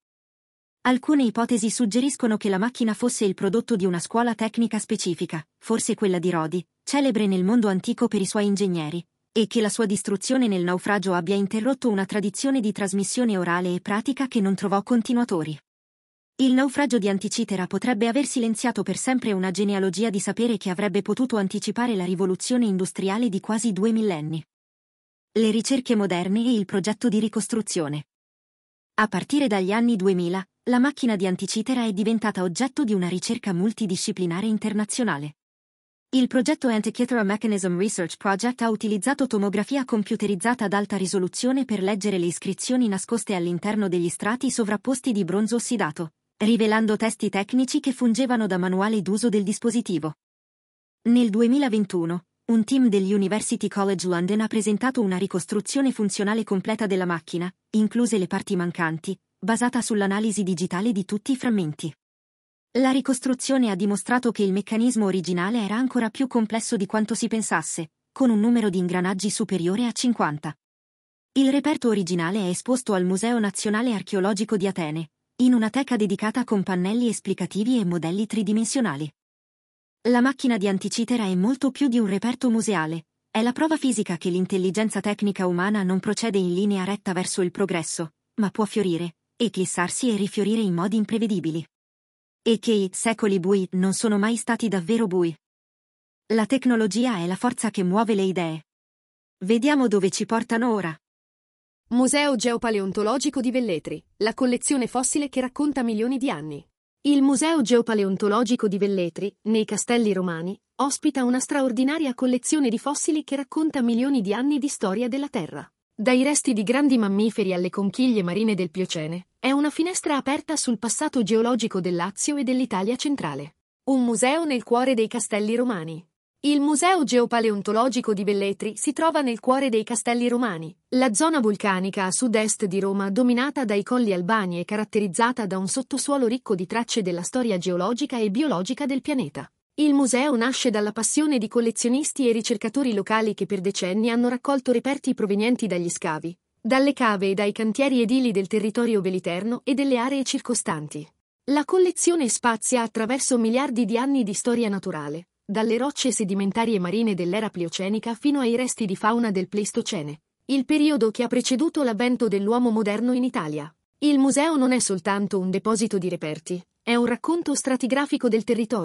Alcune ipotesi suggeriscono che la macchina fosse il prodotto di una scuola tecnica specifica, forse quella di Rodi, celebre nel mondo antico per i suoi ingegneri, e che la sua distruzione nel naufragio abbia interrotto una tradizione di trasmissione orale e pratica che non trovò continuatori. Il naufragio di Anticitera potrebbe aver silenziato per sempre una genealogia di sapere che avrebbe potuto anticipare la rivoluzione industriale di quasi due millenni. Le ricerche moderne e il progetto di ricostruzione. A partire dagli anni duemila, la macchina di Anticitera è diventata oggetto di una ricerca multidisciplinare internazionale. Il progetto Antikythera Mechanism Research Project ha utilizzato tomografia computerizzata ad alta risoluzione per leggere le iscrizioni nascoste all'interno degli strati sovrapposti di bronzo ossidato, rivelando testi tecnici che fungevano da manuale d'uso del dispositivo. Nel duemilaventuno, un team dell'University College London ha presentato una ricostruzione funzionale completa della macchina, incluse le parti mancanti, basata sull'analisi digitale di tutti i frammenti. La ricostruzione ha dimostrato che il meccanismo originale era ancora più complesso di quanto si pensasse, con un numero di ingranaggi superiore a cinquanta. Il reperto originale è esposto al Museo Nazionale Archeologico di Atene, in una teca dedicata con pannelli esplicativi e modelli tridimensionali. La macchina di Anticitera è molto più di un reperto museale, è la prova fisica che l'intelligenza tecnica umana non procede in linea retta verso il progresso, ma può fiorire, eclissarsi e rifiorire in modi imprevedibili. E che i secoli bui non sono mai stati davvero bui. La tecnologia è la forza che muove le idee. Vediamo dove ci portano ora. Museo Geopaleontologico di Velletri, la collezione fossile che racconta milioni di anni. Il Museo Geopaleontologico di Velletri, nei Castelli Romani, ospita una straordinaria collezione di fossili che racconta milioni di anni di storia della Terra. Dai resti di grandi mammiferi alle conchiglie marine del Pliocene, è una finestra aperta sul passato geologico del Lazio e dell'Italia centrale. Un museo nel cuore dei Castelli Romani. Il Museo Geopaleontologico di Velletri si trova nel cuore dei Castelli Romani, la zona vulcanica a sud-est di Roma dominata dai Colli Albani e caratterizzata da un sottosuolo ricco di tracce della storia geologica e biologica del pianeta. Il museo nasce dalla passione di collezionisti e ricercatori locali che per decenni hanno raccolto reperti provenienti dagli scavi, dalle cave e dai cantieri edili del territorio veliterno e delle aree circostanti. La collezione spazia attraverso miliardi di anni di storia naturale, dalle rocce sedimentarie marine dell'era pliocenica fino ai resti di fauna del Pleistocene, il periodo che ha preceduto l'avvento dell'uomo moderno in Italia. Il museo non è soltanto un deposito di reperti, è un racconto stratigrafico del territorio,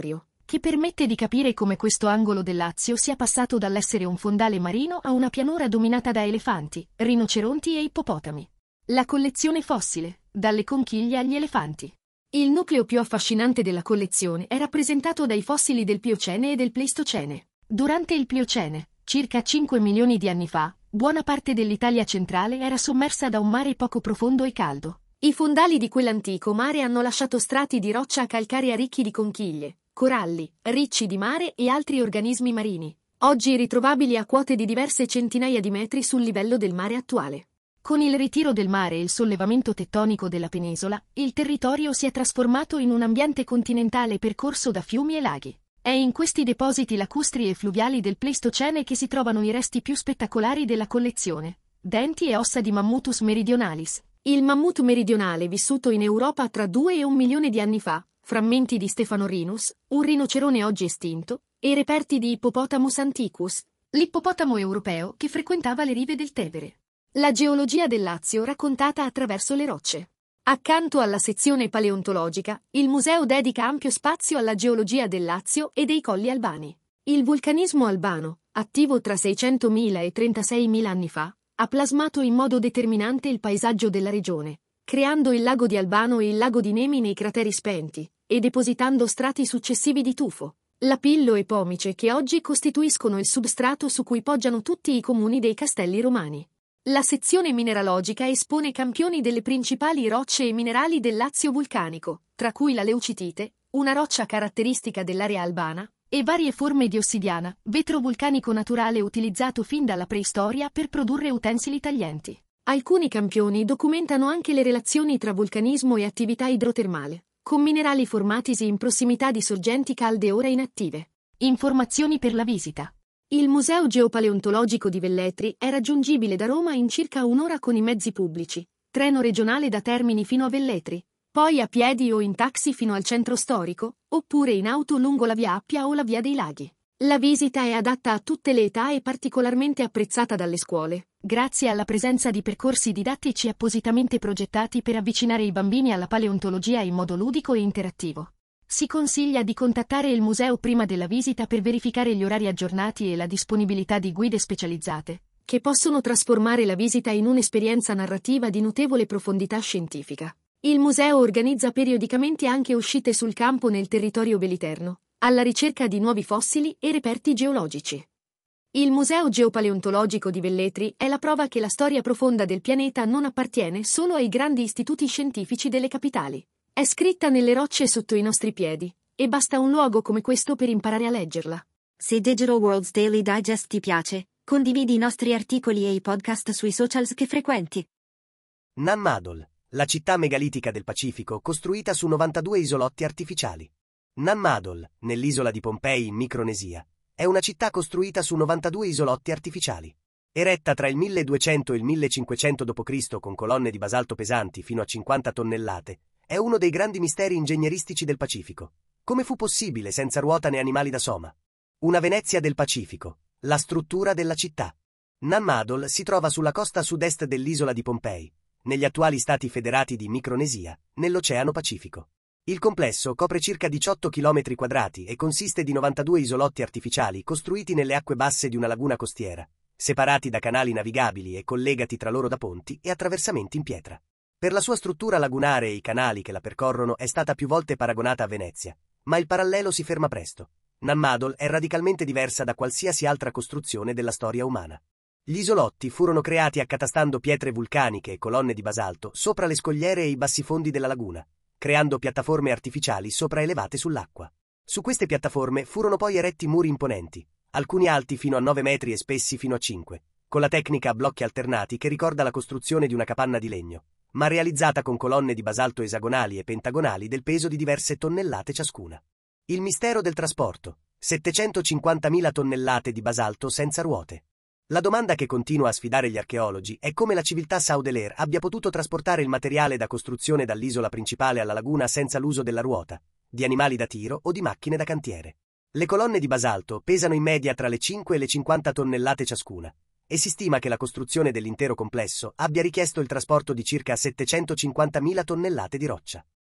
che permette di capire come questo angolo del Lazio sia passato dall'essere un fondale marino a una pianura dominata da elefanti, rinoceronti e ippopotami. La collezione fossile, dalle conchiglie agli elefanti. Il nucleo più affascinante della collezione è rappresentato dai fossili del Pliocene e del Pleistocene. Durante il Pliocene, circa cinque milioni di anni fa, buona parte dell'Italia centrale era sommersa da un mare poco profondo e caldo. I fondali di quell'antico mare hanno lasciato strati di roccia calcarea ricchi di conchiglie, coralli, ricci di mare e altri organismi marini, oggi ritrovabili a quote di diverse centinaia di metri sul livello del mare attuale. Con il ritiro del mare e il sollevamento tettonico della penisola, il territorio si è trasformato in un ambiente continentale percorso da fiumi e laghi. È in questi depositi lacustri e fluviali del Pleistocene che si trovano i resti più spettacolari della collezione: denti e ossa di Mammutus meridionalis, il mammut meridionale vissuto in Europa tra due e un milione di anni fa, frammenti di Stephanorhinus, un rinocerone oggi estinto, e reperti di Hippopotamus antiquus, l'ippopotamo europeo che frequentava le rive del Tevere. La geologia del Lazio raccontata attraverso le rocce. Accanto alla sezione paleontologica, il museo dedica ampio spazio alla geologia del Lazio e dei Colli Albani. Il vulcanismo albano, attivo tra seicentomila e trentaseimila anni fa, ha plasmato in modo determinante il paesaggio della regione, creando il lago di Albano e il lago di Nemi nei crateri spenti, e depositando strati successivi di tufo, lapillo e pomice che oggi costituiscono il substrato su cui poggiano tutti i comuni dei castelli romani. La sezione mineralogica espone campioni delle principali rocce e minerali del Lazio vulcanico, tra cui la leucitite, una roccia caratteristica dell'area albana, e varie forme di ossidiana, vetro vulcanico naturale utilizzato fin dalla preistoria per produrre utensili taglienti. Alcuni campioni documentano anche le relazioni tra vulcanismo e attività idrotermale, con minerali formatisi in prossimità di sorgenti calde ora inattive. Informazioni per la visita. Il Museo Geopaleontologico di Velletri è raggiungibile da Roma in circa un'ora con i mezzi pubblici, treno regionale da Termini fino a Velletri, poi a piedi o in taxi fino al centro storico, oppure in auto lungo la Via Appia o la Via dei Laghi. La visita è adatta a tutte le età e particolarmente apprezzata dalle scuole, grazie alla presenza di percorsi didattici appositamente progettati per avvicinare i bambini alla paleontologia in modo ludico e interattivo. Si consiglia di contattare il museo prima della visita per verificare gli orari aggiornati e la disponibilità di guide specializzate, che possono trasformare la visita in un'esperienza narrativa di notevole profondità scientifica. Il museo organizza periodicamente anche uscite sul campo nel territorio veliterno, alla ricerca di nuovi fossili e reperti geologici. Il Museo Geopaleontologico di Velletri è la prova che la storia profonda del pianeta non appartiene solo ai grandi istituti scientifici delle capitali. È scritta nelle rocce sotto i nostri piedi, e basta un luogo come questo per imparare a leggerla. Se Digital Worlds Daily Digest ti piace, condividi i nostri articoli e i podcast sui socials che frequenti. Nan Madol, la città megalitica del Pacifico costruita su novantadue isolotti artificiali. Nan Madol, nell'isola di Pompei in Micronesia, è una città costruita su novantadue isolotti artificiali. Eretta tra il milleduecento e il millecinquecento dopo Cristo con colonne di basalto pesanti fino a cinquanta tonnellate, è uno dei grandi misteri ingegneristici del Pacifico. Come fu possibile senza ruota né animali da soma? Una Venezia del Pacifico, la struttura della città. Nan Madol si trova sulla costa sud-est dell'isola di Pompei, negli attuali stati federati di Micronesia, nell'Oceano Pacifico. Il complesso copre circa diciotto chilometri quadrati e consiste di novantadue isolotti artificiali costruiti nelle acque basse di una laguna costiera, separati da canali navigabili e collegati tra loro da ponti e attraversamenti in pietra. Per la sua struttura lagunare e i canali che la percorrono è stata più volte paragonata a Venezia, ma il parallelo si ferma presto. Nan Madol è radicalmente diversa da qualsiasi altra costruzione della storia umana. Gli isolotti furono creati accatastando pietre vulcaniche e colonne di basalto sopra le scogliere e i bassifondi della laguna, creando piattaforme artificiali sopraelevate sull'acqua. Su queste piattaforme furono poi eretti muri imponenti, alcuni alti fino a nove metri e spessi fino a cinque, con la tecnica a blocchi alternati che ricorda la costruzione di una capanna di legno, ma realizzata con colonne di basalto esagonali e pentagonali del peso di diverse tonnellate ciascuna. Il mistero del trasporto: settecentocinquantamila tonnellate di basalto senza ruote. La domanda che continua a sfidare gli archeologi è come la civiltà Saudeler abbia potuto trasportare il materiale da costruzione dall'isola principale alla laguna senza l'uso della ruota, di animali da tiro o di macchine da cantiere. Le colonne di basalto pesano in media tra le cinque e le cinquanta tonnellate ciascuna, e si stima che la costruzione dell'intero complesso abbia richiesto il trasporto di circa settecentocinquantamila tonnellate di roccia.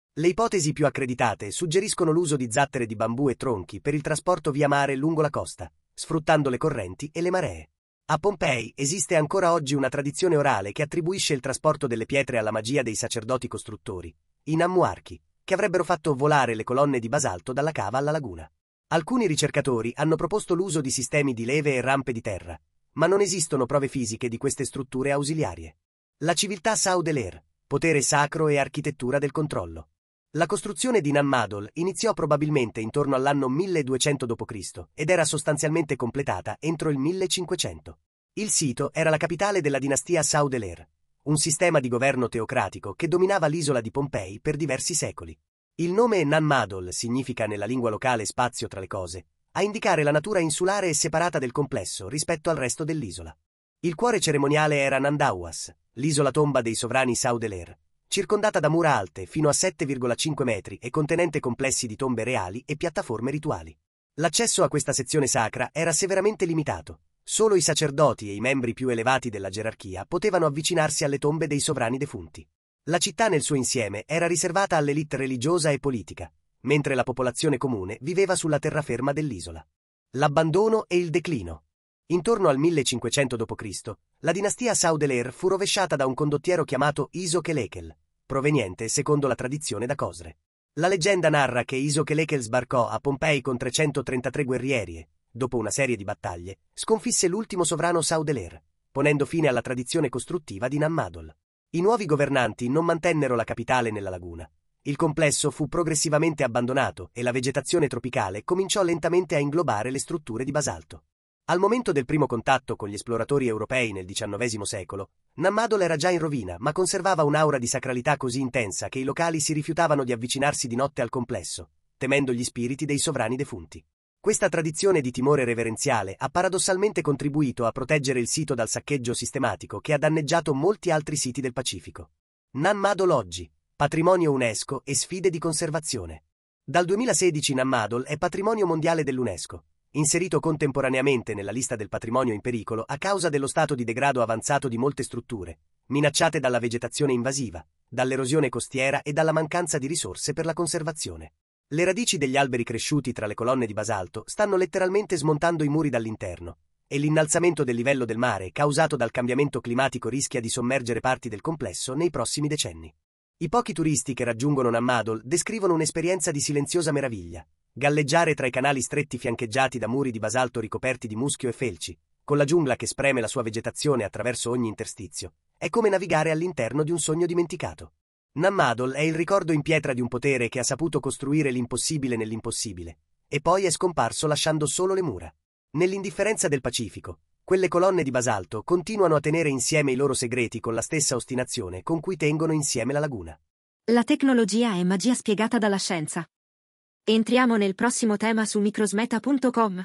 Le ipotesi più accreditate suggeriscono l'uso di zattere di bambù e tronchi per il trasporto via mare lungo la costa, sfruttando le correnti e le maree. A Pompei esiste ancora oggi una tradizione orale che attribuisce il trasporto delle pietre alla magia dei sacerdoti costruttori, i Nammuarchi, che avrebbero fatto volare le colonne di basalto dalla cava alla laguna. Alcuni ricercatori hanno proposto l'uso di sistemi di leve e rampe di terra, ma non esistono prove fisiche di queste strutture ausiliarie. La civiltà Sau del-Er, potere sacro e architettura del controllo. La costruzione di Nammadol iniziò probabilmente intorno all'anno milleduecento dopo Cristo ed era sostanzialmente completata entro il millecinquecento. Il sito era la capitale della dinastia Sau del-Er, un sistema di governo teocratico che dominava l'isola di Pompei per diversi secoli. Il nome Nammadol significa nella lingua locale spazio tra le cose, a indicare la natura insulare e separata del complesso rispetto al resto dell'isola. Il cuore cerimoniale era Nandawas, l'isola tomba dei sovrani Sau del-Er, circondata da mura alte fino a sette virgola cinque metri e contenente complessi di tombe reali e piattaforme rituali. L'accesso a questa sezione sacra era severamente limitato. Solo i sacerdoti e i membri più elevati della gerarchia potevano avvicinarsi alle tombe dei sovrani defunti. La città nel suo insieme era riservata all'elite religiosa e politica, mentre la popolazione comune viveva sulla terraferma dell'isola. L'abbandono e il declino. Intorno al millecinquecento dopo Cristo, la dinastia Sau del-Er fu rovesciata da un condottiero chiamato Iso-Kelekel, proveniente, secondo la tradizione, da Cosre. La leggenda narra che Iso-Kelekel sbarcò a Pompei con trecentotrentatré guerrieri e, dopo una serie di battaglie, sconfisse l'ultimo sovrano Sau del-Er, ponendo fine alla tradizione costruttiva di Nammadol. I nuovi governanti non mantennero la capitale nella laguna. Il complesso fu progressivamente abbandonato e la vegetazione tropicale cominciò lentamente a inglobare le strutture di basalto. Al momento del primo contatto con gli esploratori europei nel diciannovesimo secolo, Nammadol era già in rovina, ma conservava un'aura di sacralità così intensa che i locali si rifiutavano di avvicinarsi di notte al complesso, temendo gli spiriti dei sovrani defunti. Questa tradizione di timore reverenziale ha paradossalmente contribuito a proteggere il sito dal saccheggio sistematico che ha danneggiato molti altri siti del Pacifico. Nammadol oggi, patrimonio UNESCO e sfide di conservazione. Dal duemilasedici Nammadol è patrimonio mondiale dell'UNESCO, inserito contemporaneamente nella lista del patrimonio in pericolo a causa dello stato di degrado avanzato di molte strutture, minacciate dalla vegetazione invasiva, dall'erosione costiera e dalla mancanza di risorse per la conservazione. Le radici degli alberi cresciuti tra le colonne di basalto stanno letteralmente smontando i muri dall'interno, e l'innalzamento del livello del mare causato dal cambiamento climatico rischia di sommergere parti del complesso nei prossimi decenni. I pochi turisti che raggiungono Nammadol descrivono un'esperienza di silenziosa meraviglia. Galleggiare tra i canali stretti fiancheggiati da muri di basalto ricoperti di muschio e felci, con la giungla che spreme la sua vegetazione attraverso ogni interstizio, è come navigare all'interno di un sogno dimenticato. Nammadol è il ricordo in pietra di un potere che ha saputo costruire l'impossibile nell'impossibile, e poi è scomparso lasciando solo le mura. Nell'indifferenza del Pacifico, quelle colonne di basalto continuano a tenere insieme i loro segreti con la stessa ostinazione con cui tengono insieme la laguna. La tecnologia è magia spiegata dalla scienza. Entriamo nel prossimo tema su microsmeta punto com.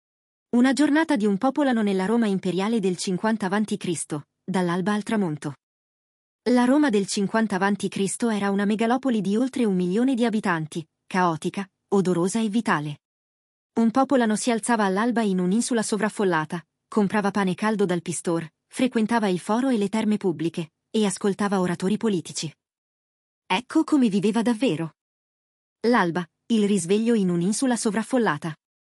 Una giornata di un popolano nella Roma imperiale del cinquanta avanti Cristo, dall'alba al tramonto. La Roma del cinquanta avanti Cristo era una megalopoli di oltre un milione di abitanti, caotica, odorosa e vitale. Un popolano si alzava all'alba in un'isola sovraffollata, comprava pane caldo dal pistor, frequentava il foro e le terme pubbliche, e ascoltava oratori politici. Ecco come viveva davvero. L'alba, il risveglio in un'isola sovraffollata.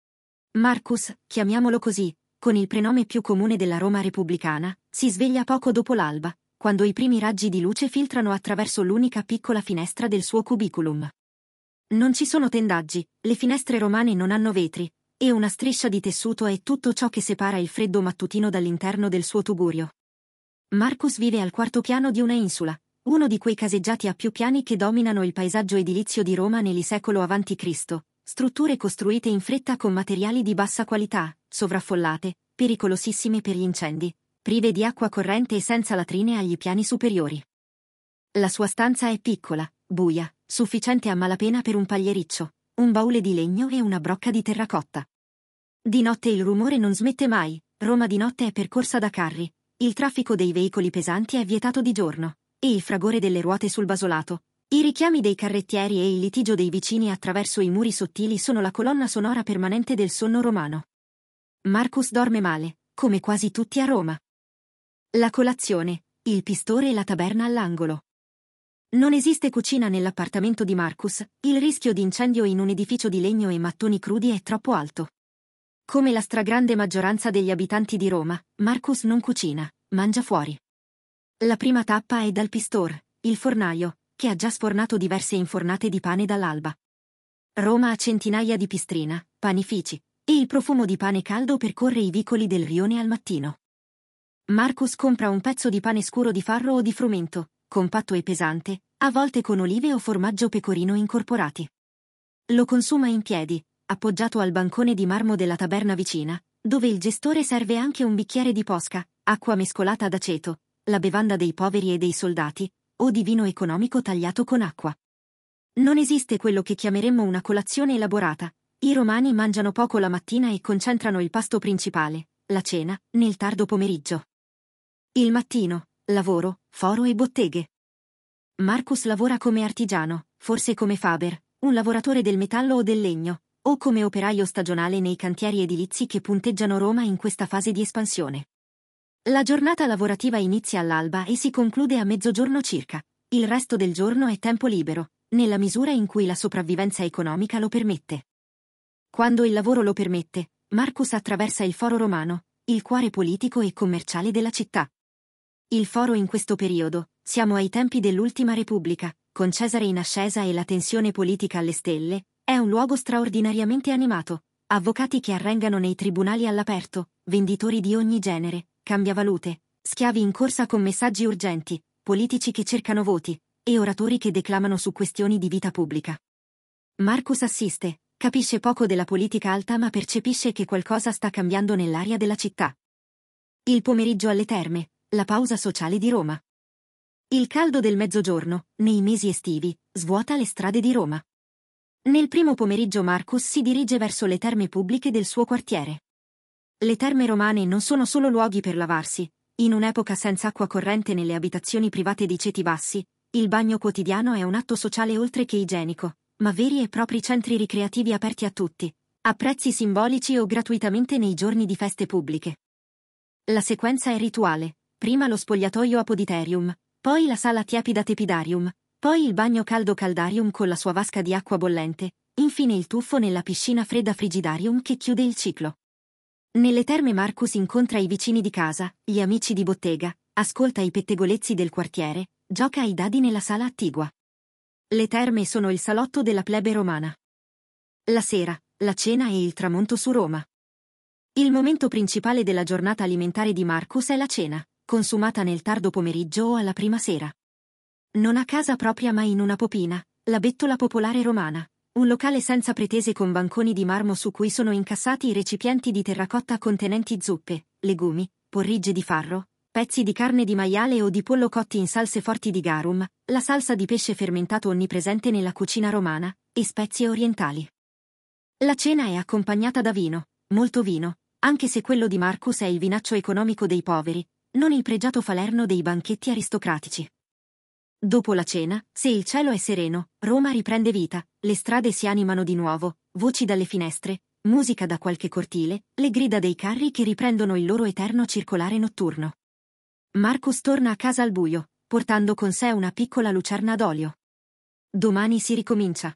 Marcus, chiamiamolo così, con il prenome più comune della Roma repubblicana, si sveglia poco dopo l'alba, quando i primi raggi di luce filtrano attraverso l'unica piccola finestra del suo cubiculum. Non ci sono tendaggi, le finestre romane non hanno vetri, e una striscia di tessuto è tutto ciò che separa il freddo mattutino dall'interno del suo tugurio. Marcus vive al quarto piano di una insula, uno di quei caseggiati a più piani che dominano il paesaggio edilizio di Roma nel secolo avanti Cristo, strutture costruite in fretta con materiali di bassa qualità, sovraffollate, pericolosissime per gli incendi, prive di acqua corrente e senza latrine agli piani superiori. La sua stanza è piccola, buia, sufficiente a malapena per un pagliericcio, un baule di legno e una brocca di terracotta. Di notte il rumore non smette mai, Roma di notte è percorsa da carri, il traffico dei veicoli pesanti è vietato di giorno, e il fragore delle ruote sul basolato, i richiami dei carrettieri e il litigio dei vicini attraverso i muri sottili sono la colonna sonora permanente del sonno romano. Marcus dorme male, come quasi tutti a Roma. La colazione, il pistore e la taberna all'angolo. Non esiste cucina nell'appartamento di Marcus, il rischio di incendio in un edificio di legno e mattoni crudi è troppo alto. Come la stragrande maggioranza degli abitanti di Roma, Marcus non cucina, mangia fuori. La prima tappa è dal Pistor, il fornaio, che ha già sfornato diverse infornate di pane dall'alba. Roma ha centinaia di pistrina, panifici, e il profumo di pane caldo percorre i vicoli del rione al mattino. Marcus compra un pezzo di pane scuro di farro o di frumento, compatto e pesante, a volte con olive o formaggio pecorino incorporati. Lo consuma in piedi, appoggiato al bancone di marmo della taberna vicina, dove il gestore serve anche un bicchiere di posca, acqua mescolata ad aceto, la bevanda dei poveri e dei soldati, o di vino economico tagliato con acqua. Non esiste quello che chiameremmo una colazione elaborata. I romani mangiano poco la mattina e concentrano il pasto principale, la cena, nel tardo pomeriggio. Il mattino, lavoro, foro e botteghe. Marcus lavora come artigiano, forse come faber, un lavoratore del metallo o del legno, o come operaio stagionale nei cantieri edilizi che punteggiano Roma in questa fase di espansione. La giornata lavorativa inizia all'alba e si conclude a mezzogiorno circa. Il resto del giorno è tempo libero, nella misura in cui la sopravvivenza economica lo permette. Quando il lavoro lo permette, Marcus attraversa il Foro Romano, il cuore politico e commerciale della città. Il Foro in questo periodo, siamo ai tempi dell'ultima Repubblica, con Cesare in ascesa e la tensione politica alle stelle, è un luogo straordinariamente animato, avvocati che arrengano nei tribunali all'aperto, venditori di ogni genere, cambiavalute, schiavi in corsa con messaggi urgenti, politici che cercano voti, e oratori che declamano su questioni di vita pubblica. Marcus assiste, capisce poco della politica alta ma percepisce che qualcosa sta cambiando nell'aria della città. Il pomeriggio alle terme, la pausa sociale di Roma. Il caldo del mezzogiorno, nei mesi estivi, svuota le strade di Roma. Nel primo pomeriggio Marcus si dirige verso le terme pubbliche del suo quartiere. Le terme romane non sono solo luoghi per lavarsi, in un'epoca senza acqua corrente nelle abitazioni private di ceti bassi, il bagno quotidiano è un atto sociale oltre che igienico, ma veri e propri centri ricreativi aperti a tutti, a prezzi simbolici o gratuitamente nei giorni di feste pubbliche. La sequenza è rituale, prima lo spogliatoio apoditerium, poi la sala tiepida tepidarium, poi il bagno caldo caldarium con la sua vasca di acqua bollente, infine il tuffo nella piscina fredda frigidarium che chiude il ciclo. Nelle terme Marcus incontra i vicini di casa, gli amici di bottega, ascolta i pettegolezzi del quartiere, gioca ai dadi nella sala attigua. Le terme sono il salotto della plebe romana. La sera, la cena e il tramonto su Roma. Il momento principale della giornata alimentare di Marcus è la cena, consumata nel tardo pomeriggio o alla prima sera. Non a casa propria ma in una popina, la bettola popolare romana, un locale senza pretese con banconi di marmo su cui sono incassati i recipienti di terracotta contenenti zuppe, legumi, porridge di farro, pezzi di carne di maiale o di pollo cotti in salse forti di garum, la salsa di pesce fermentato onnipresente nella cucina romana, e spezie orientali. La cena è accompagnata da vino, molto vino, anche se quello di Marcus è il vinaccio economico dei poveri, non il pregiato falerno dei banchetti aristocratici. Dopo la cena, se il cielo è sereno, Roma riprende vita, le strade si animano di nuovo, voci dalle finestre, musica da qualche cortile, le grida dei carri che riprendono il loro eterno circolare notturno. Marcus torna a casa al buio, portando con sé una piccola lucerna d'olio. Domani si ricomincia.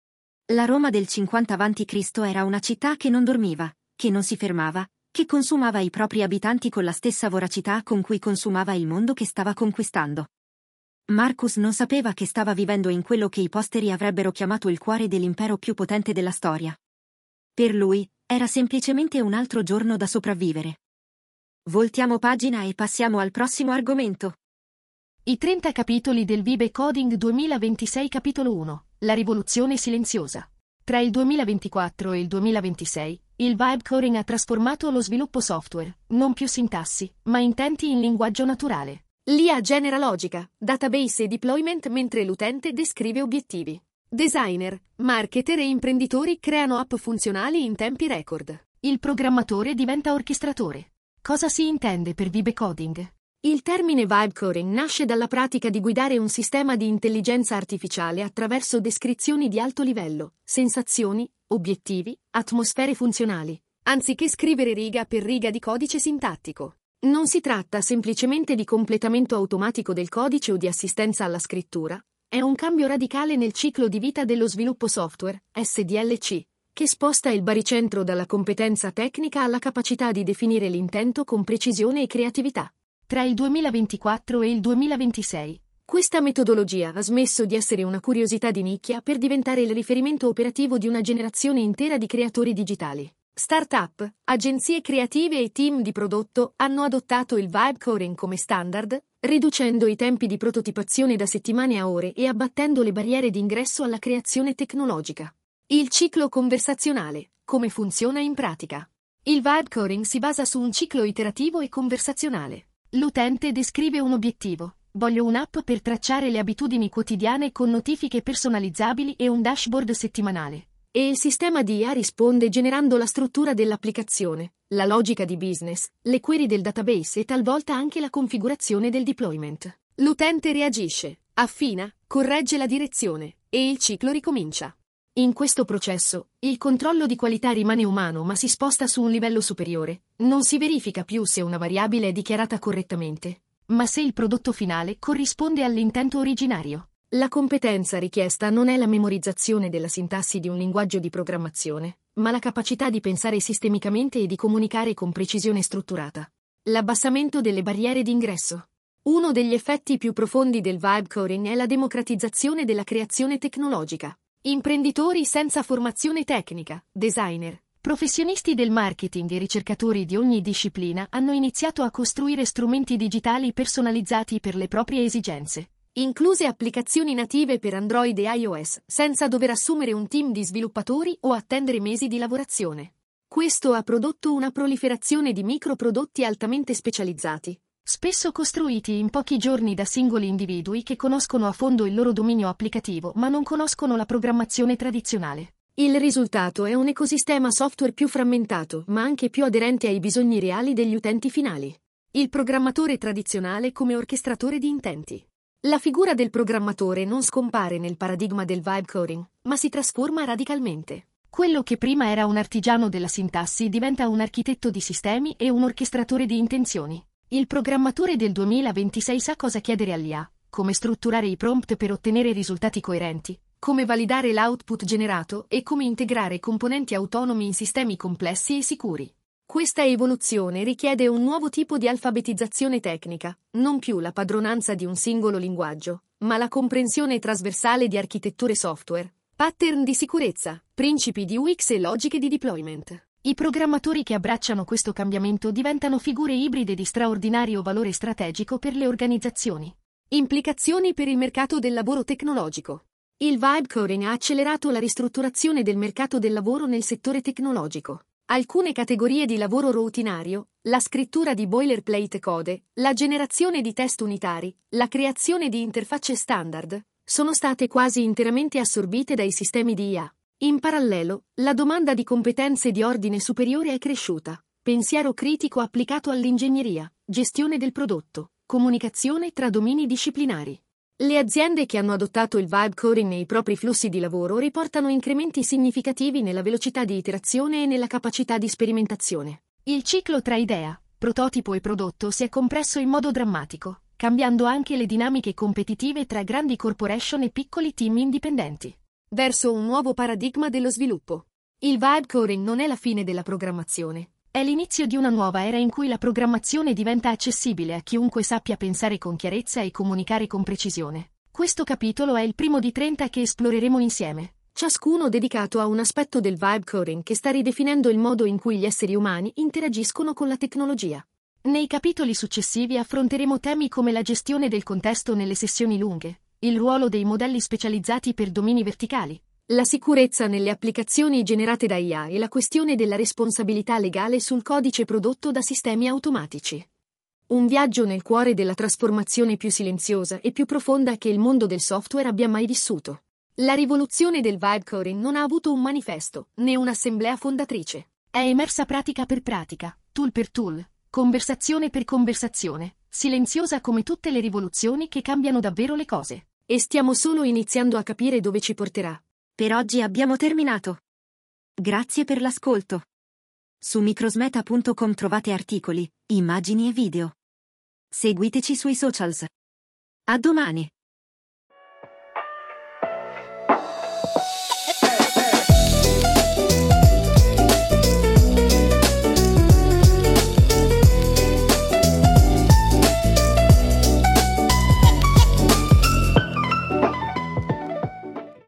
La Roma del cinquanta avanti Cristo era una città che non dormiva, che non si fermava, che consumava i propri abitanti con la stessa voracità con cui consumava il mondo che stava conquistando. Marcus non sapeva che stava vivendo in quello che i posteri avrebbero chiamato il cuore dell'impero più potente della storia. Per lui, era semplicemente un altro giorno da sopravvivere. Voltiamo pagina e passiamo al prossimo argomento. I trenta capitoli del Vibe Coding duemilaventisei capitolo uno. La rivoluzione silenziosa. Tra il duemilaventiquattro e il duemilaventisei, il Vibe Coding ha trasformato lo sviluppo software, non più sintassi, ma intenti in linguaggio naturale. L'I A genera logica, database e deployment mentre l'utente descrive obiettivi. Designer, marketer e imprenditori creano app funzionali in tempi record. Il programmatore diventa orchestratore. Cosa si intende per Vibe Coding? Il termine Vibe Coding nasce dalla pratica di guidare un sistema di intelligenza artificiale attraverso descrizioni di alto livello, sensazioni, obiettivi, atmosfere funzionali, anziché scrivere riga per riga di codice sintattico. Non si tratta semplicemente di completamento automatico del codice o di assistenza alla scrittura, È un cambio radicale nel ciclo di vita dello sviluppo software, S D L C, che sposta il baricentro dalla competenza tecnica alla capacità di definire l'intento con precisione e creatività. Tra il duemilaventiquattro e il duemilaventisei, questa metodologia ha smesso di essere una curiosità di nicchia per diventare il riferimento operativo di una generazione intera di creatori digitali. Start-up, agenzie creative e team di prodotto hanno adottato il vibe coding come standard, riducendo i tempi di prototipazione da settimane a ore e abbattendo le barriere di ingresso alla creazione tecnologica. Il ciclo conversazionale, come funziona in pratica. Il vibe coding si basa su un ciclo iterativo e conversazionale. L'utente descrive un obiettivo. Voglio un'app per tracciare le abitudini quotidiane con notifiche personalizzabili e un dashboard settimanale. E il sistema di I A risponde generando la struttura dell'applicazione, la logica di business, le query del database e talvolta anche la configurazione del deployment. L'utente reagisce, affina, corregge la direzione, e il ciclo ricomincia. In questo processo, il controllo di qualità rimane umano ma si sposta su un livello superiore. Non si verifica più se una variabile è dichiarata correttamente, ma se il prodotto finale corrisponde all'intento originario. La competenza richiesta non è la memorizzazione della sintassi di un linguaggio di programmazione, ma la capacità di pensare sistemicamente e di comunicare con precisione strutturata. L'abbassamento delle barriere d'ingresso. Uno degli effetti più profondi del vibe coding è la democratizzazione della creazione tecnologica. Imprenditori senza formazione tecnica, designer, professionisti del marketing e ricercatori di ogni disciplina hanno iniziato a costruire strumenti digitali personalizzati per le proprie esigenze, incluse applicazioni native per Android e iOS, senza dover assumere un team di sviluppatori o attendere mesi di lavorazione. Questo ha prodotto una proliferazione di microprodotti altamente specializzati, spesso costruiti in pochi giorni da singoli individui che conoscono a fondo il loro dominio applicativo ma non conoscono la programmazione tradizionale. Il risultato è un ecosistema software più frammentato, ma anche più aderente ai bisogni reali degli utenti finali. Il programmatore tradizionale come orchestratore di intenti. La figura del programmatore non scompare nel paradigma del vibe coding, ma si trasforma radicalmente. Quello che prima era un artigiano della sintassi diventa un architetto di sistemi e un orchestratore di intenzioni. Il programmatore del duemilaventisei sa cosa chiedere all'I A, come strutturare i prompt per ottenere risultati coerenti, come validare l'output generato e come integrare componenti autonomi in sistemi complessi e sicuri. Questa evoluzione richiede un nuovo tipo di alfabetizzazione tecnica, non più la padronanza di un singolo linguaggio, ma la comprensione trasversale di architetture software, pattern di sicurezza, principi di U X e logiche di deployment. I programmatori che abbracciano questo cambiamento diventano figure ibride di straordinario valore strategico per le organizzazioni. Implicazioni per il mercato del lavoro tecnologico. Il vibe coding ha accelerato la ristrutturazione del mercato del lavoro nel settore tecnologico. Alcune categorie di lavoro routinario, la scrittura di boilerplate code, la generazione di test unitari, la creazione di interfacce standard, sono state quasi interamente assorbite dai sistemi di I A. In parallelo, la domanda di competenze di ordine superiore è cresciuta. Pensiero critico applicato all'ingegneria, gestione del prodotto, comunicazione tra domini disciplinari. Le aziende che hanno adottato il vibe coding nei propri flussi di lavoro riportano incrementi significativi nella velocità di iterazione e nella capacità di sperimentazione. Il ciclo tra idea, prototipo e prodotto si è compresso in modo drammatico, cambiando anche le dinamiche competitive tra grandi corporation e piccoli team indipendenti. Verso un nuovo paradigma dello sviluppo. Il vibe coding non è la fine della programmazione, è l'inizio di una nuova era in cui la programmazione diventa accessibile a chiunque sappia pensare con chiarezza e comunicare con precisione. Questo capitolo è il primo di trenta che esploreremo insieme, ciascuno dedicato a un aspetto del vibe coding che sta ridefinendo il modo in cui gli esseri umani interagiscono con la tecnologia. Nei capitoli successivi affronteremo temi come la gestione del contesto nelle sessioni lunghe, il ruolo dei modelli specializzati per domini verticali, la sicurezza nelle applicazioni generate da I A e la questione della responsabilità legale sul codice prodotto da sistemi automatici. Un viaggio nel cuore della trasformazione più silenziosa e più profonda che il mondo del software abbia mai vissuto. La rivoluzione del vibe coding non ha avuto un manifesto, né un'assemblea fondatrice. È emersa pratica per pratica, tool per tool, conversazione per conversazione, silenziosa come tutte le rivoluzioni che cambiano davvero le cose. E stiamo solo iniziando a capire dove ci porterà. Per oggi abbiamo terminato. Grazie per l'ascolto. Su microsmeta punto com trovate articoli, immagini e video. Seguiteci sui socials. A domani!